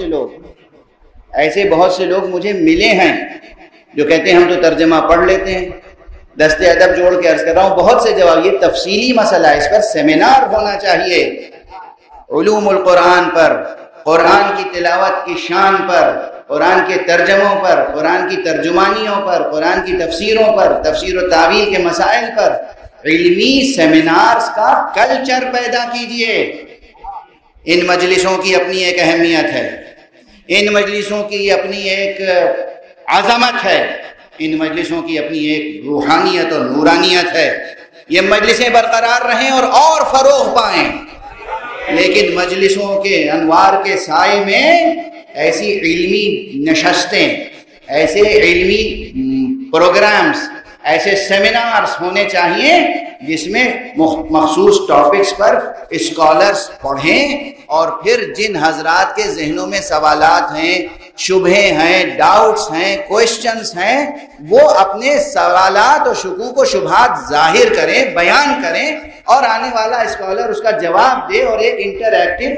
سے لوگ مجھے ملے ہیں جو کہتے ہیں ہم تو ترجمہ پڑھ لیتے ہیں۔ دست ادب جوڑ کے عرض کر رہا ہوں، بہت سے جواب، یہ تفصیلی مسئلہ ہے، اس پر سیمینار ہونا چاہیے، علوم القرآن پر، قرآن کی تلاوت کی شان پر، قرآن کے ترجموں پر، قرآن کی ترجمانیوں پر، قرآن کی تفسیروں پر، تفسیر و تعویل کے مسائل پر علمی سیمینارز کا کلچر پیدا کیجئے۔ ان مجلسوں کی اپنی ایک اہمیت ہے، ان مجلسوں کی اپنی ایک عظمت ہے، ان مجلسوں کی اپنی ایک روحانیت اور نورانیت ہے۔ یہ مجلسیں برقرار رہیں اور فروغ پائیں، لیکن مجلسوں کے انوار کے سائے میں ایسی علمی نشستیں، ایسے علمی پروگرامز، ایسے سیمینارز ہونے چاہیے جس میں مخصوص ٹاپکس پر اسکالرز پڑھیں، اور پھر جن حضرات کے ذہنوں میں سوالات ہیں، شبہے ہیں، ڈاؤٹس ہیں، کوئسچنز ہیں، وہ اپنے سوالات اور شکوک و شبہات ظاہر کریں، بیان کریں، اور آنے والا اسکالر اس کا جواب دے، اور ایک انٹریکٹیو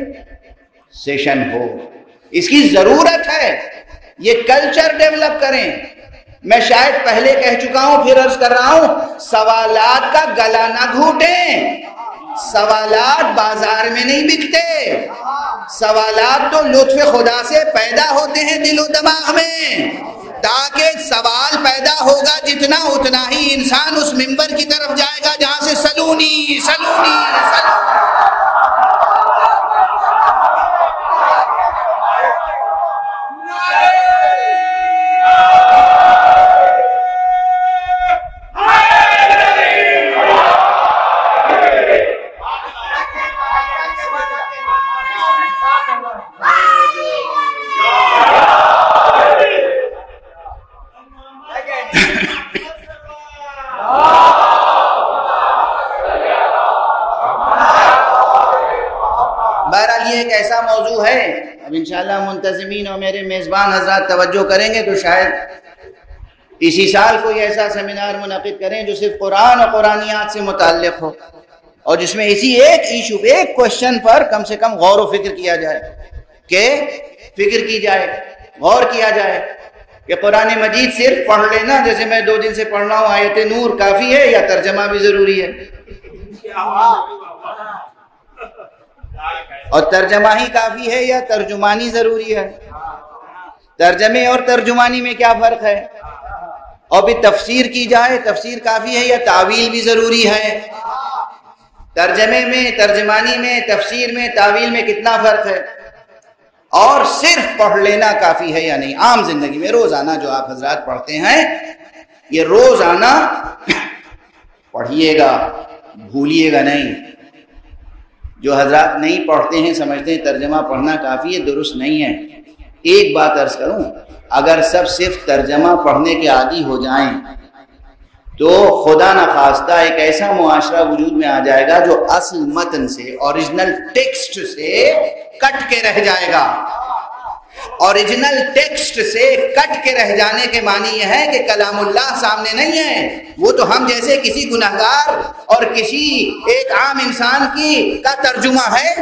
سیشن ہو۔ اس کی ضرورت ہے، یہ کلچر ڈیولپ کریں۔ میں شاید پہلے کہہ چکا ہوں، پھر عرض کر رہا ہوں، سوالات کا گلا نہ گھونٹیں۔ سوالات بازار میں نہیں بکتے، سوالات تو لطف خدا سے پیدا ہوتے ہیں دل و دماغ میں، تاکہ سوال پیدا ہوگا جتنا اتنا ہی انسان اس منبر کی طرف جائے گا جہاں سے سلونی سلونی سلونی۔ بہرحال یہ ایک ایسا موضوع ہے، اب انشاءاللہ منتظمین اور میرے میزبان حضرات توجہ کریں گے تو شاید اسی سال کوئی ایسا سیمینار منعقد کریں جو صرف قرآن اور قرآنیات سے متعلق ہو، اور جس میں اسی ایک ایشو، ایک کوشچن پر کم سے کم غور و فکر کیا جائے، کہ فکر کی جائے، غور کیا جائے کہ قرآن مجید صرف پڑھ لینا، جیسے میں 2 دن سے پڑھ رہا ہوں، آیت نور کافی ہے یا ترجمہ بھی ضروری ہے؟ اور ترجمہ ہی کافی ہے یا ترجمانی ضروری ہے؟ ترجمے اور ترجمانی میں کیا فرق ہے؟ اور بھی تفسیر کی جائے، تفسیر کافی ہے یا تعویل بھی ضروری ہے؟ ترجمے میں، ترجمانی میں، تفسیر میں، تعویل میں کتنا فرق ہے؟ اور صرف پڑھ لینا کافی ہے یا نہیں؟ عام زندگی میں روزانہ جو آپ حضرات پڑھتے ہیں، یہ روزانہ پڑھیے گا، بھولیے گا نہیں۔ جو حضرات نہیں پڑھتے ہیں سمجھتے ہیں ترجمہ پڑھنا کافی ہے، درست نہیں ہے۔ ایک بات عرض کروں، اگر سب صرف ترجمہ پڑھنے کے عادی ہو جائیں تو خدا نخواستہ ایک ایسا معاشرہ وجود میں آ جائے گا جو اصل متن سے، اوریجنل ٹیکسٹ سے کٹ کے رہ جائے گا۔ اوریجنل ٹیکسٹ سے کٹ کے رہ جانے کے معنی یہ ہے کہ کلام اللہ سامنے نہیں ہے، وہ تو ہم جیسے کسی گنہگار اور کسی ایک عام انسان کا ترجمہ ہے۔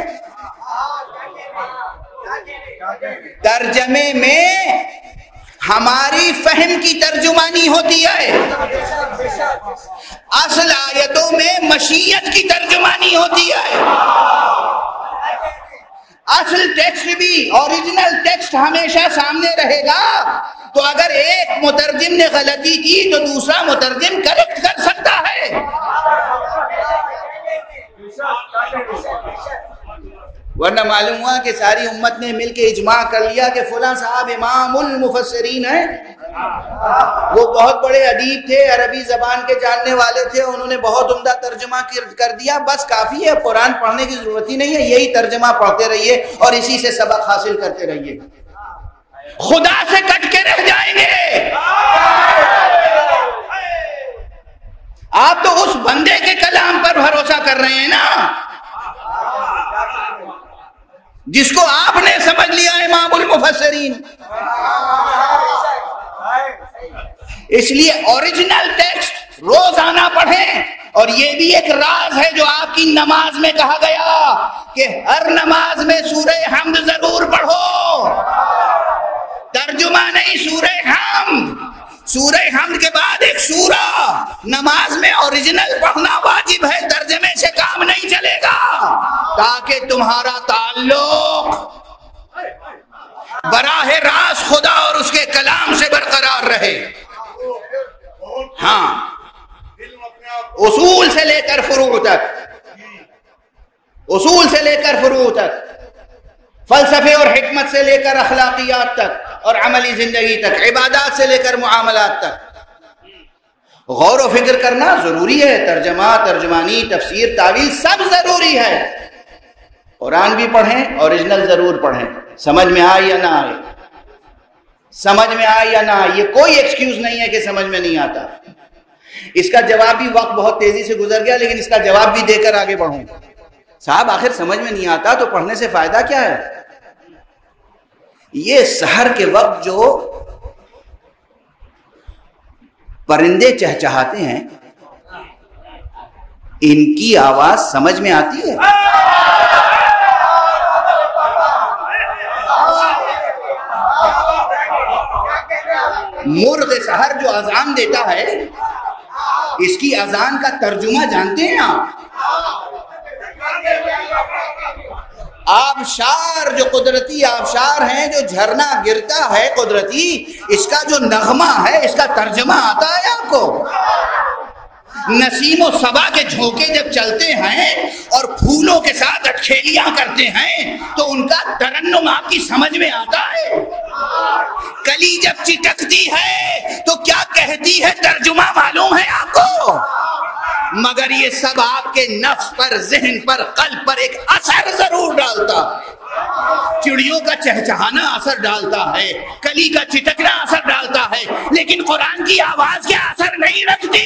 ترجمے میں ہماری فہم کی ترجمانی ہوتی ہے، اصل آیتوں میں مشیت کی ترجمانی ہوتی ہے۔ اصل ٹیکسٹ بھی، اوریجنل ٹیکسٹ ہمیشہ سامنے رہے گا، تو اگر ایک مترجم نے غلطی کی تو دوسرا مترجم کریکٹ کر سکتا ہے۔ ورنہ معلوم ہوا کہ ساری امت نے مل کے اجماع کر لیا کہ فلاں صاحب امام المفسرین ہیں، وہ بہت بڑے ادیب تھے، عربی زبان کے جاننے والے تھے، انہوں نے بہت عمدہ ترجمہ کر دیا، بس کافی ہے، قرآن پڑھنے کی ضرورت ہی نہیں ہے، یہی ترجمہ پڑھتے رہیے اور اسی سے سبق حاصل کرتے رہیے۔ خدا سے کٹ کے رہ جائیں گے۔ آپ تو اس بندے کے کلام پر بھروسہ کر رہے ہیں نا جس کو آپ نے سمجھ لیا امام المفسرین۔ اس لیے اوریجنل ٹیکسٹ روزانہ پڑھیں، اور یہ بھی ایک راز ہے جو آپ کی نماز میں کہا گیا کہ ہر نماز میں سورہ حمد ضرور پڑھو، ترجمہ نہیں، سورہ حمد۔ سورہ حمد کے بعد ایک سورہ نماز میں اوریجنل پڑھنا واجب ہے، ترجمے سے کام نہیں چلے گا، تاکہ تمہارا تعلق براہ راست خدا اور اس کے کلام سے برقرار رہے۔ ہاں، اصول سے لے کر فروع تک، اصول سے لے کر فروع تک، فلسفے اور حکمت سے لے کر اخلاقیات تک اور عملی زندگی تک، عبادات سے لے کر معاملات تک غور و فکر کرنا ضروری ہے۔ ترجمہ، ترجمانی، تفسیر، تعویل سب ضروری ہے۔ قرآن بھی پڑھیں، اوریجنل ضرور پڑھیں، سمجھ میں آئے یا نہ آئے، سمجھ میں آئے یا نہ آئے، یہ کوئی ایکسکیوز نہیں ہے کہ سمجھ میں نہیں آتا۔ اس کا جواب بھی، وقت بہت تیزی سے گزر گیا لیکن اس کا جواب بھی دے کر آگے بڑھوں۔ صاحب آخر سمجھ میں نہیں آتا تو پڑھنے سے فائدہ کیا ہے؟ یہ سحر کے وقت جو پرندے چہچہاتے ہیں، ان کی آواز سمجھ میں آتی ہے؟ مرغ سحر جو اذان دیتا ہے، اس کی اذان کا ترجمہ جانتے ہیں آپ؟ آبشار جو قدرتی آبشار ہیں، جو جھرنا گرتا ہے قدرتی، اس کا جو نغمہ ہے، اس کا ترجمہ آتا ہے آپ کو؟ نسیم و صبا کے جھونکے جب چلتے ہیں اور پھولوں کے ساتھ اٹکھیلیاں کرتے ہیں تو ان کا ترنم آپ کی سمجھ میں آتا ہے؟ کلی جب چٹکتی ہے تو کیا کہتی ہے ترجمہ معلوم ہے آپ کو؟ مگر یہ سب آپ کے نفس پر، ذہن پر، قلب پر ایک اثر ضرور ڈالتا ہے۔ چڑیوں کا چہچہانا اثر ڈالتا ہے، کلی کا چٹکنا اثر ڈالتا ہے، لیکن قرآن کی آواز کیا اثر نہیں رکھتی؟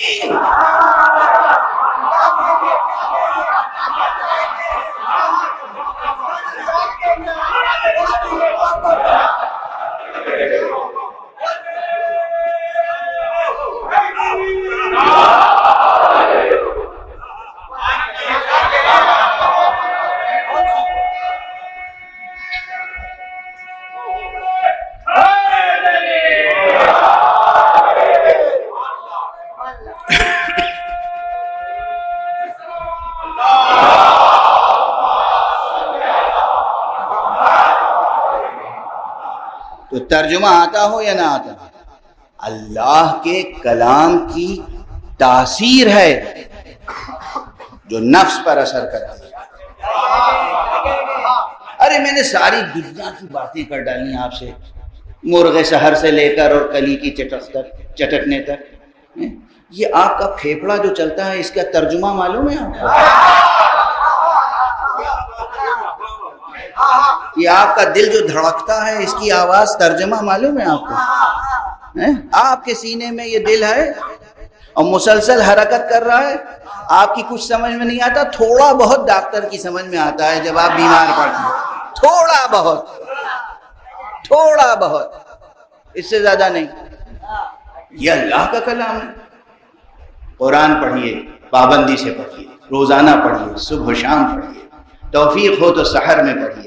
تو ترجمہ آتا ہو یا نہ آتا، اللہ کے کلام کی تاثیر ہے جو نفس پر اثر کرتی ہے۔ ارے میں نے ساری دنیا کی باتیں کر ڈالی آپ سے، مرغ سحر سے لے کر اور کلی کی چٹکنے تک۔ یہ آپ کا پھیپھڑا جو چلتا ہے، اس کا ترجمہ معلوم ہے آپ کو؟ یہ آپ کا دل جو دھڑکتا ہے، اس کی آواز ترجمہ معلوم ہے آپ کو؟ آپ کے سینے میں یہ دل ہے اور مسلسل حرکت کر رہا ہے، آپ کی کچھ سمجھ میں نہیں آتا، تھوڑا بہت ڈاکٹر کی سمجھ میں آتا ہے جب آپ بیمار پڑتے ہیں، تھوڑا بہت، اس سے زیادہ نہیں۔ یہ اللہ کا کلام ہے۔ قرآن پڑھیے، پابندی سے پڑھیے، روزانہ پڑھیے، صبح و شام پڑھیے، توفیق ہو تو سحر میں پڑھیے،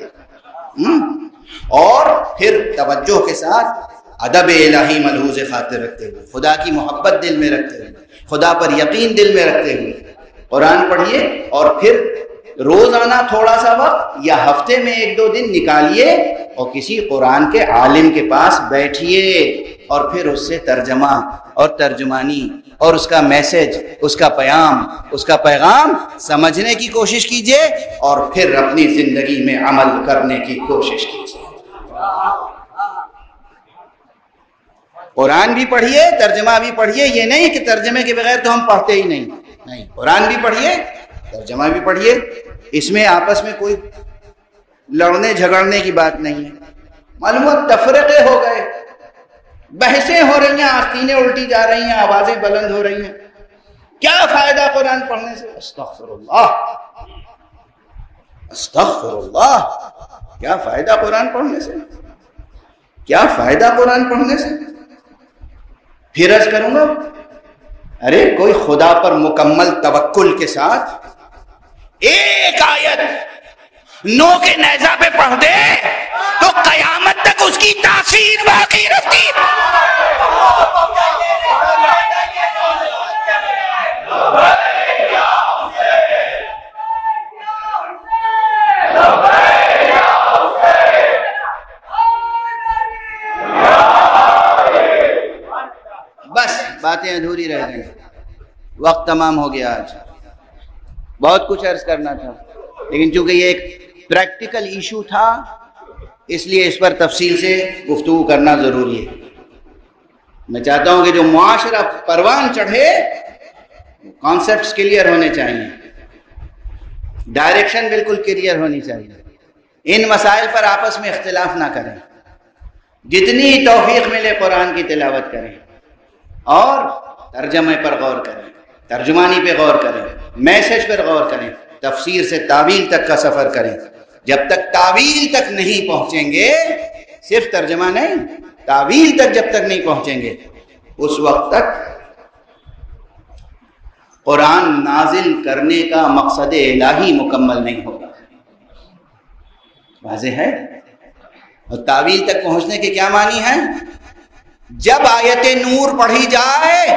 اور پھر توجہ کے ساتھ ادب الہی ملحوظ خاطر رکھتے ہوئے، خدا کی محبت دل میں رکھتے ہوئے، خدا پر یقین دل میں رکھتے ہوئے قرآن پڑھیے، اور پھر روزانہ تھوڑا سا وقت یا ہفتے میں 1-2 دن نکالیے اور کسی قرآن کے عالم کے پاس بیٹھیے، اور پھر اس سے ترجمہ اور ترجمانی اور اس کا میسج، اس کا پیغام سمجھنے کی کوشش کیجیے، اور پھر اپنی زندگی میں عمل کرنے کی کوشش کیجیے۔ قرآن بھی پڑھیے، ترجمہ بھی پڑھیے، یہ نہیں کہ ترجمے کے بغیر تو ہم پڑھتے ہی نہیں، قرآن بھی پڑھیے، ترجمہ بھی پڑھیے، اس میں آپس میں کوئی لڑنے جھگڑنے کی بات نہیں ہے۔ معلومات تفرقے ہو گئے، بحثیں ہو رہی ہیں، آستینیں الٹی جا رہی ہیں، آوازیں بلند ہو رہی ہیں، کیا فائدہ قرآن پڑھنے سے؟ استغفر اللہ، کیا فائدہ قرآن پڑھنے سے؟ کیا فائدہ قرآن پڑھنے سے؟ پھر عرض کروں گا، ارے کوئی خدا پر مکمل توکل کے ساتھ ایک آیت نو کے نیزہ پہ پڑھ دے تو قیامت تک اس کی تاثیر باقی رہتی۔ بس باتیں ادھوری رہ گئی، وقت تمام ہو گیا۔ آج بہت کچھ عرض کرنا تھا، لیکن چونکہ یہ ایک پریکٹیکل ایشو تھا، اس لیے اس پر تفصیل سے گفتگو کرنا ضروری ہے۔ میں چاہتا ہوں کہ جو معاشرہ پروان چڑھے، کانسیپٹس کلیئر ہونے چاہیے، ڈائریکشن بالکل کلیئر ہونی چاہیے، ان مسائل پر آپس میں اختلاف نہ کریں، جتنی توفیق ملے قرآن کی تلاوت کریں، اور ترجمے پر غور کریں، ترجمانی پہ غور کریں، میسج پر غور کریں، تفسیر سے تعویل تک کا سفر کریں۔ جب تک تعویل تک نہیں پہنچیں گے، صرف ترجمہ نہیں، تعویل تک جب تک نہیں پہنچیں گے، اس وقت تک قرآن نازل کرنے کا مقصد الہی مکمل نہیں ہوگا۔ واضح ہے؟ اور تعویل تک پہنچنے کے کیا معنی ہیں؟ جب آیت نور پڑھی جائے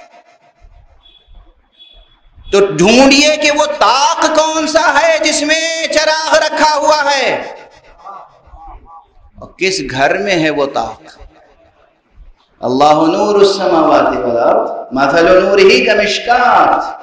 تو ڈھونڈیے کہ وہ طاق کون سا ہے جس میں چراغ رکھا ہوا ہے، اور کس گھر میں ہے وہ طاق۔ اللہ نور السماوات والارض مثل نورہ کمشکات،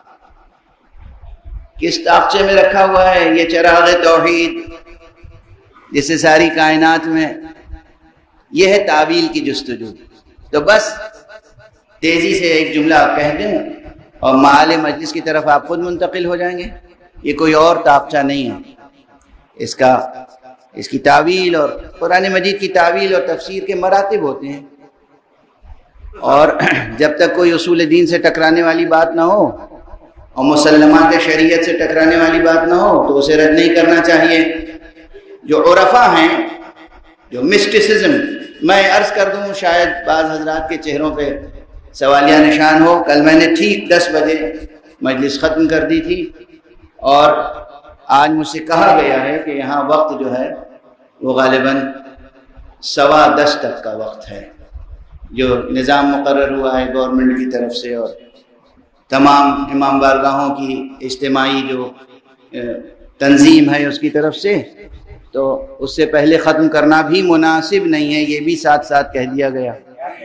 کس طاقچے میں رکھا ہوا ہے؟ یہ چراغ توحید جس سے ساری کائنات میں، یہ ہے تعویل کی جستجو۔ تو بس تیزی سے ایک جملہ آپ کہہ دیں اور معال مجلس کی طرف آپ خود منتقل ہو جائیں گے۔ یہ کوئی اور طاقچہ نہیں ہے، اس کی تعویل اور قرآن مجید کی تعویل اور تفسیر کے مراتب ہوتے ہیں، اور جب تک کوئی اصول دین سے ٹکرانے والی بات نہ ہو اور مسلمات شریعت سے ٹکرانے والی بات نہ ہو تو اسے رد نہیں کرنا چاہیے۔ جو عرفا ہیں، جو مسٹسزم، میں عرض کر دوں شاید بعض حضرات کے چہروں پہ سوالیہ نشان ہو، کل میں نے ٹھیک 10 بجے مجلس ختم کر دی تھی، اور آج مجھ سے کہا گیا ہے کہ یہاں وقت جو ہے وہ غالباً 10:15 تک کا وقت ہے، جو نظام مقرر ہوا ہے گورنمنٹ کی طرف سے اور تمام امام بارگاہوں کی اجتماعی جو تنظیم ہے اس کی طرف سے، تو اس سے پہلے ختم کرنا بھی مناسب نہیں ہے، یہ بھی ساتھ ساتھ کہہ دیا گیا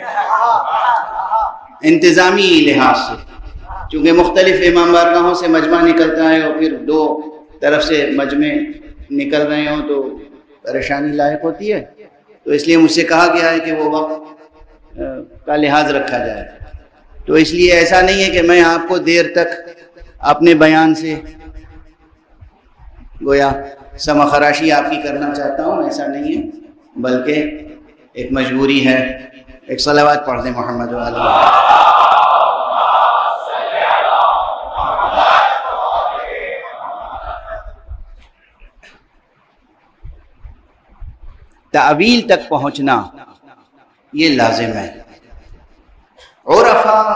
انتظامی لحاظ سے، چونکہ مختلف امام بارگاہوں سے مجمع نکلتا ہے اور پھر 2 طرف سے مجمع نکل رہے ہوں تو پریشانی لاحق ہوتی ہے، تو اس لیے مجھ سے کہا گیا ہے کہ وہ وقت کا لحاظ رکھا جائے۔ تو اس لیے ایسا نہیں ہے کہ میں آپ کو دیر تک اپنے بیان سے گویا سما خراشی آپ کی کرنا چاہتا ہوں، ایسا نہیں ہے، بلکہ ایک مجبوری ہے۔ ایک صلوات پڑھ دیں محمد علیہ۔ تعویل تک پہنچنا یہ لازم ہے۔ عرفا،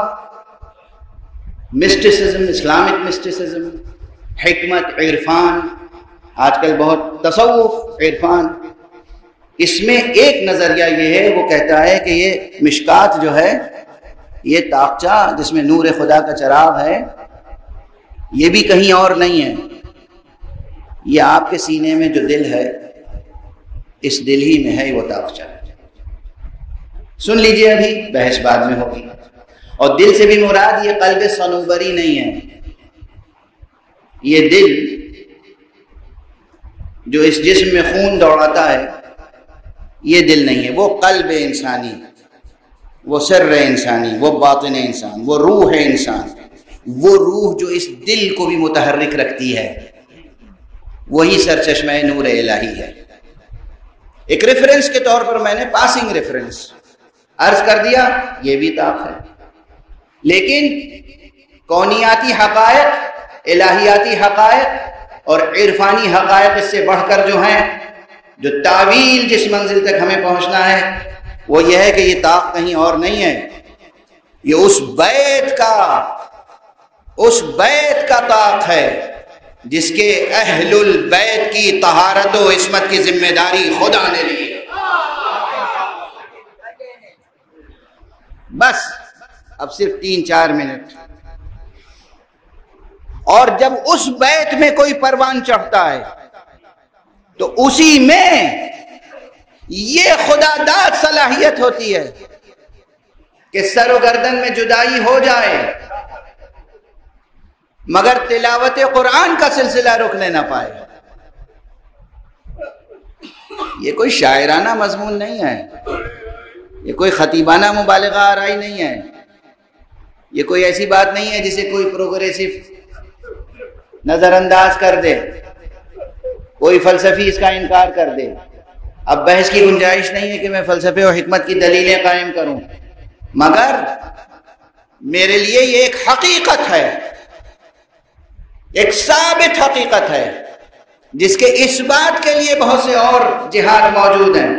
مسٹسزم، اسلامک مسٹسزم، حکمت، عرفان، آج کل بہت تصوف، عرفان، اس میں ایک نظریہ یہ ہے، وہ کہتا ہے کہ یہ مشکات جو ہے، یہ طاقچہ جس میں نور خدا کا چراغ ہے، یہ بھی کہیں اور نہیں ہے، یہ آپ کے سینے میں جو دل ہے، اس دل ہی میں ہے وہ طاقچہ۔ سن لیجئے، ابھی بحث بعد میں ہوگی، اور دل سے بھی مراد یہ قلب صنوبری نہیں ہے، یہ دل جو اس جسم میں خون دوڑاتا ہے، یہ دل نہیں ہے، وہ قلب انسانی، وہ سر انسانی، وہ باطن انسان، وہ روح انسان، وہ روح جو اس دل کو بھی متحرک رکھتی ہے، وہی سرچشمہ نور الہی ہے۔ ایک ریفرنس کے طور پر میں نے پاسنگ ریفرنس عرض کر دیا، یہ بھی طاق ہے، لیکن کونیاتی حقائق، الہیاتی حقائق اور عرفانی حقائق اس سے بڑھ کر جو ہیں، جو تعویل جس منزل تک ہمیں پہنچنا ہے وہ یہ ہے کہ یہ طاق کہیں اور نہیں ہے، یہ اس بیت کا طاق ہے جس کے اہل البیت کی طہارت و عصمت کی ذمہ داری خدا نے لی۔ بس اب صرف 3-4 منٹ، اور جب اس بیت میں کوئی پروان چڑھتا ہے تو اسی میں یہ خدا داد صلاحیت ہوتی ہے کہ سر و گردن میں جدائی ہو جائے مگر تلاوت قرآن کا سلسلہ رکنے نہ پائے۔ یہ کوئی شاعرانہ مضمون نہیں ہے، یہ کوئی خطیبانہ مبالغہ آرائی نہیں ہے، یہ کوئی ایسی بات نہیں ہے جسے کوئی پروگریسو نظر انداز کر دے، کوئی فلسفی اس کا انکار کر دے۔ اب بحث کی گنجائش نہیں ہے کہ میں فلسفے اور حکمت کی دلیلیں قائم کروں، مگر میرے لیے یہ ایک حقیقت ہے، ایک ثابت حقیقت ہے جس کے اس بات کے لیے بہت سے اور جہاد موجود ہیں۔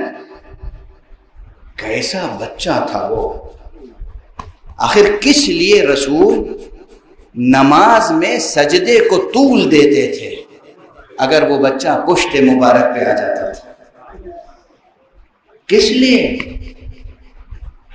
کیسا بچہ تھا وہ، آخر کس لیے رسول نماز میں سجدے کو طول دیتے تھے اگر وہ بچہ پشت مبارک پہ آ جاتا تھا؟ کس لیے؟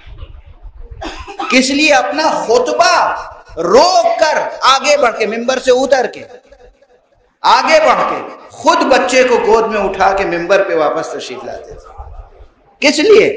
کس لیے؟ اپنا خطبہ روک کر آگے بڑھ کے، ممبر سے اتر کے آگے بڑھ کے خود بچے کو گود میں اٹھا کے ممبر پہ واپس تشریف لاتے تھے۔ کس لیے؟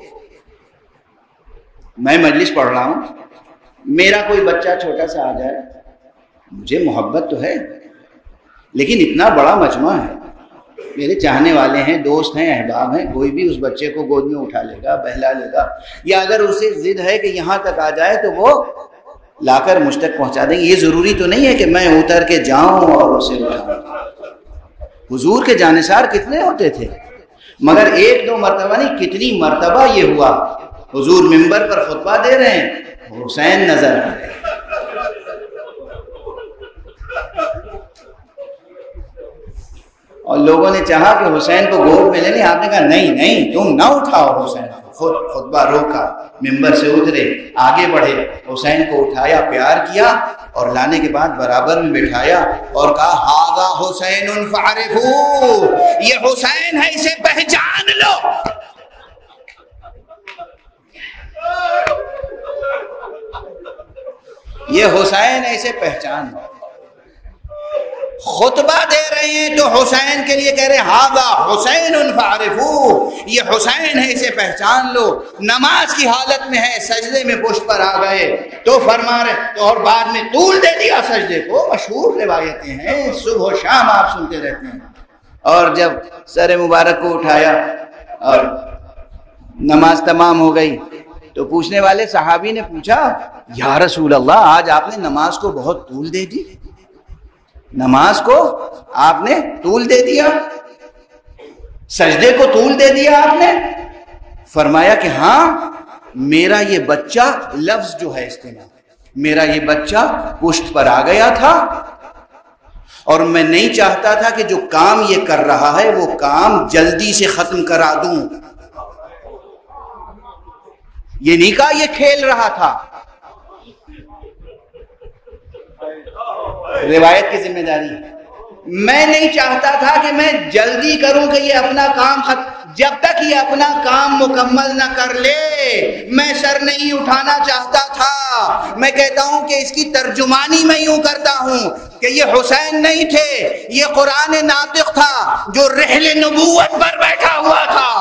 میں مجلس پڑھ رہا ہوں، میرا کوئی بچہ چھوٹا سا آ جائے، مجھے محبت تو ہے، لیکن اتنا بڑا مجمع ہے، میرے چاہنے والے ہیں، دوست ہیں، احباب ہیں، کوئی بھی اس بچے کو گود میں اٹھا لے گا، بہلا لے گا، یا اگر اسے ضد ہے کہ یہاں تک آ جائے تو وہ لا کر مجھ تک پہنچا دیں گے۔ یہ ضروری تو نہیں ہے کہ میں اتر کے جاؤں اور اسے اٹھاؤں۔ حضور کے جانثار کتنے ہوتے تھے، مگر ایک دو مرتبہ نہیں، کتنی مرتبہ یہ ہوا حضور ممبر پر خطبہ دے رہے ہیں، حسین نظر آ رہے ہیں۔ اور لوگوں نے چاہا کہ حسین کو گود میں لے لیں، آپ نے کہا نہیں نہیں، تم نہ اٹھاؤ حسین کو۔ خود خطبہ روکا، ممبر سے اترے، آگے بڑھے، حسین کو اٹھایا، پیار کیا، اور لانے کے بعد برابر میں بٹھایا اور کہا ھذا حسین فاعرفوہ، یہ حسین ہے، اسے پہچان لو۔ یہ حسین ہے، اسے پہچان لو۔ خطبہ دے رہے ہیں تو حسین کے لیے کہہ رہے ہیں ھذا حسین فاعرفوہ، یہ حسین ہے، اسے پہچان لو۔ نماز کی حالت میں ہے، سجدے میں پشت پر آ گئے تو فرما رہے، تو اور بعد میں طول دے دیا سجدے کو۔ مشہور روایتیں ہیں، صبح و شام آپ سنتے رہتے ہیں۔ اور جب سر مبارک کو اٹھایا اور نماز تمام ہو گئی تو پوچھنے والے صحابی نے پوچھا یا رسول اللہ، آج آپ نے نماز کو بہت طول دے دی، نماز کو آپ نے طول دے دیا، سجدے کو طول دے دیا آپ نے؟ فرمایا کہ ہاں، میرا یہ بچہ، لفظ جو ہے استعمال، میرا یہ بچہ پشت پر آ گیا تھا اور میں نہیں چاہتا تھا کہ جو کام یہ کر رہا ہے وہ کام جلدی سے ختم کرا دوں۔ یہ نہیں کہا یہ کھیل رہا تھا، روایت کی ذمہ داری، میں نہیں چاہتا تھا کہ میں جلدی کروں کہ یہ اپنا کام جب تک یہ اپنا کام مکمل نہ کر لے میں سر نہیں اٹھانا چاہتا تھا۔ میں کہتا ہوں کہ اس کی ترجمانی میں یوں کرتا ہوں کہ یہ حسین نہیں تھے، یہ قرآن ناطق تھا جو رحل نبوت پر بیٹھا ہوا تھا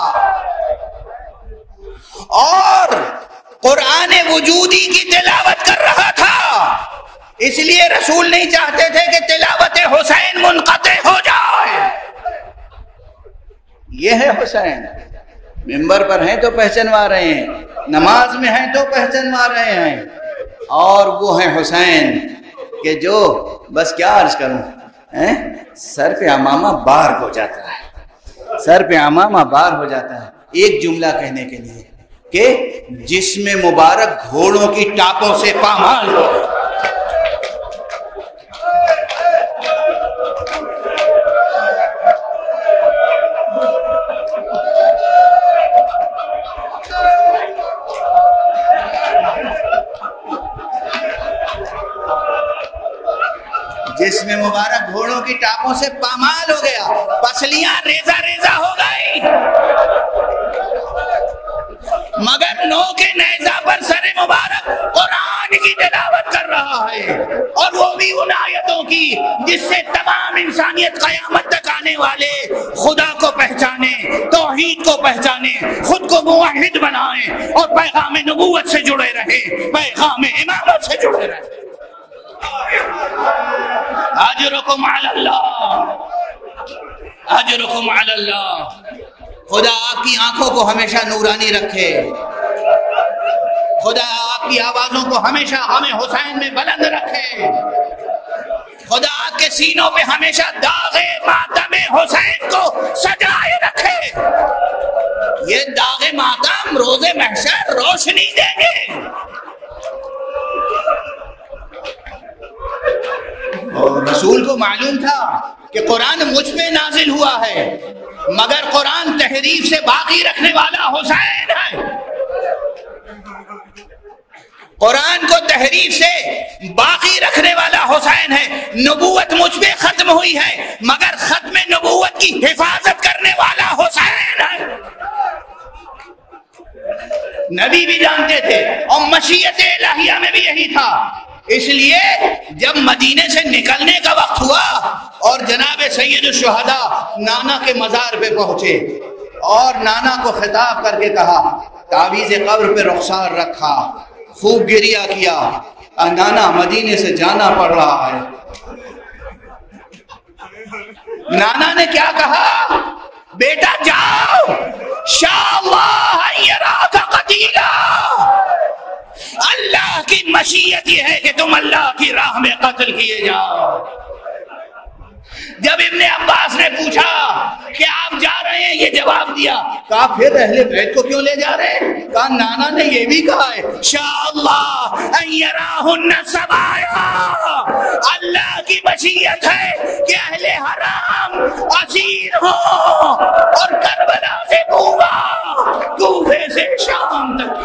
اور قرآن وجودی کی تلاوت کر رہا تھا۔ اس لیے رسول نہیں چاہتے تھے کہ تلاوت حسین منقطع ہو جائے۔ یہ ہے حسین، ممبر پر ہیں تو پہچنوا رہے ہیں، نماز میں ہیں تو پہچنوا رہے ہیں، اور وہ ہیں حسین کہ جو بس کیا عرض کروں، سر پہ امامہ بار ہو جاتا ہے، سر پہ امامہ بار ہو جاتا ہے ایک جملہ کہنے کے لیے کہ جسم مبارک گھوڑوں کی ٹاپوں سے پامال ہو۔ جسم مبارک گھوڑوں کی ٹاپوں سے پامال ہو گیا، پسلیاں ریزہ ریزہ ہو گئی، مگر نو کے نیزہ پر سر مبارک قرآن کی تلاوت کر رہا ہے، اور وہ بھی ان آیتوں کی جس سے تمام انسانیت قیامت تک آنے والے خدا کو پہچانے، توحید کو پہچانے، خود کو موحد بنائیں اور پیغام نبوت سے جڑے رہے، پیغام امامت سے جڑے رہے۔ اجرکم علی اللہ، اجرکم علی اللہ۔ خدا آپ کی آنکھوں کو ہمیشہ نورانی رکھے، خدا آپ کی آوازوں کو ہمیشہ غم حسین میں بلند رکھے، خدا آپ کے سینوں پہ ہمیشہ داغ ماتم حسین کو سجائے رکھے۔ یہ داغ ماتم روز محشر روشنی دیں گے۔ اور رسول کو معلوم تھا کہ قرآن مجھ پہ نازل ہوا ہے، مگر قرآن تحریف سے باقی رکھنے والا حسین ہے۔ قرآن کو تحریف سے باقی رکھنے والا حسین ہے۔ نبوت مجھ پہ ختم ہوئی ہے، مگر ختم نبوت کی حفاظت کرنے والا حسین ہے۔ نبی بھی جانتے تھے اور مشیت الہیہ میں بھی یہی تھا. اس لیے جب مدینے سے نکلنے کا وقت ہوا اور جناب سید الشہداء نانا کے مزار پہ پہنچے اور نانا کو خطاب کر کے کہا, تعویذ قبر پہ رخسار رکھا, خوب گریہ کیا, نانا مدینے سے جانا پڑ رہا ہے. نانا نے کیا کہا, بیٹا جاؤ, شاء اللہ یراک قتیلا, اللہ کی مشیت یہ ہے کہ تم اللہ کی راہ میں قتل کیے جاؤ. جب ابن عباس نے پوچھا کہ آپ جا رہے ہیں, یہ جواب دیا, کہا پھر اہل بیت کو کیوں لے جا رہے ہیں؟ کہا نانا نے یہ بھی کہا ہے, شاء اللہ ان یراہن سبایا, اللہ کی مشیت ہے کہ اہل حرام اسیر ہوں اور کربلا سے کوفے سے شام تک.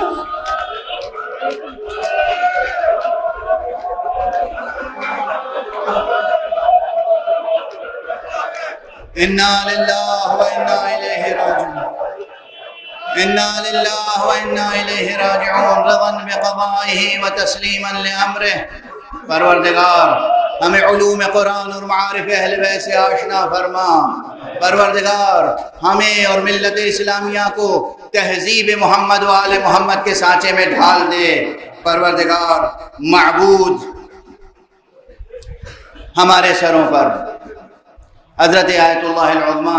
انا للہ و انا الیہ راجعون, انا للہ و انا الیہ راجعون, رضا بقضائہ و تسلیما لامرہ. پروردگار ہمیں علوم قرآن اور معارف اہل بیت سے آشنا فرما. پروردگار ہمیں اور ملت اسلامیہ کو تہذیب محمد و آل محمد کے سانچے میں ڈھال دے. پروردگار معبود ہمارے سروں پر حضرت آیت اللہ العظمیٰ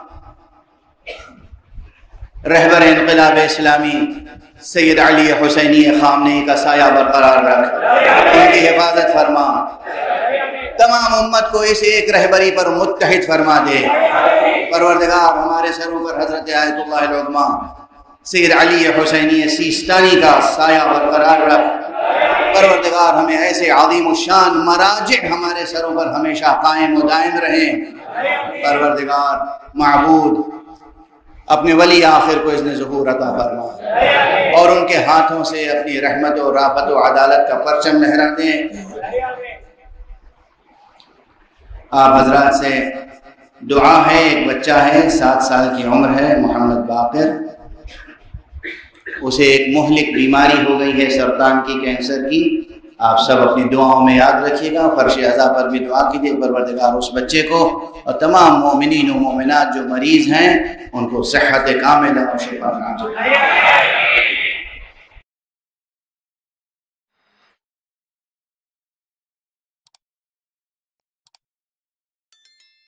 رہبر انقلاب اسلامی سید علی حسینی خامنئی کا سایہ برقرار رکھ, ان کی حفاظت فرما, تمام امت کو اس ایک رہبری پر متحد فرما دے. پروردگار ہمارے سروں پر حضرت آیت اللہ العظمیٰ سید علی حسینی سیستانی کا سایہ برقرار رکھ. پروردگار ہمیں ایسے عظیم الشان مراجع ہمارے سروں پر ہمیشہ قائم و دائم رہیں. پروردگار معبود اپنے ولی آخر کو اذن ظہور عطا فرما اور ان کے ہاتھوں سے اپنی رحمت و رافت و عدالت کا پرچم لہرا دیں. آپ حضرات سے دعا ہے, ایک بچہ ہے 7 سال کی عمر ہے, محمد باقر, اسے ایک مہلک بیماری ہو گئی ہے, سرطان کی, کینسر کی. آپ سب اپنی دعاؤں میں یاد رکھیے گا, فرش اعضاء پر بھی دعا کیجیے. پروردگار اس بچے کو اور تمام مومنین و مومنات جو مریض ہیں ان کو صحت کاملہ و شفا عاجلہ.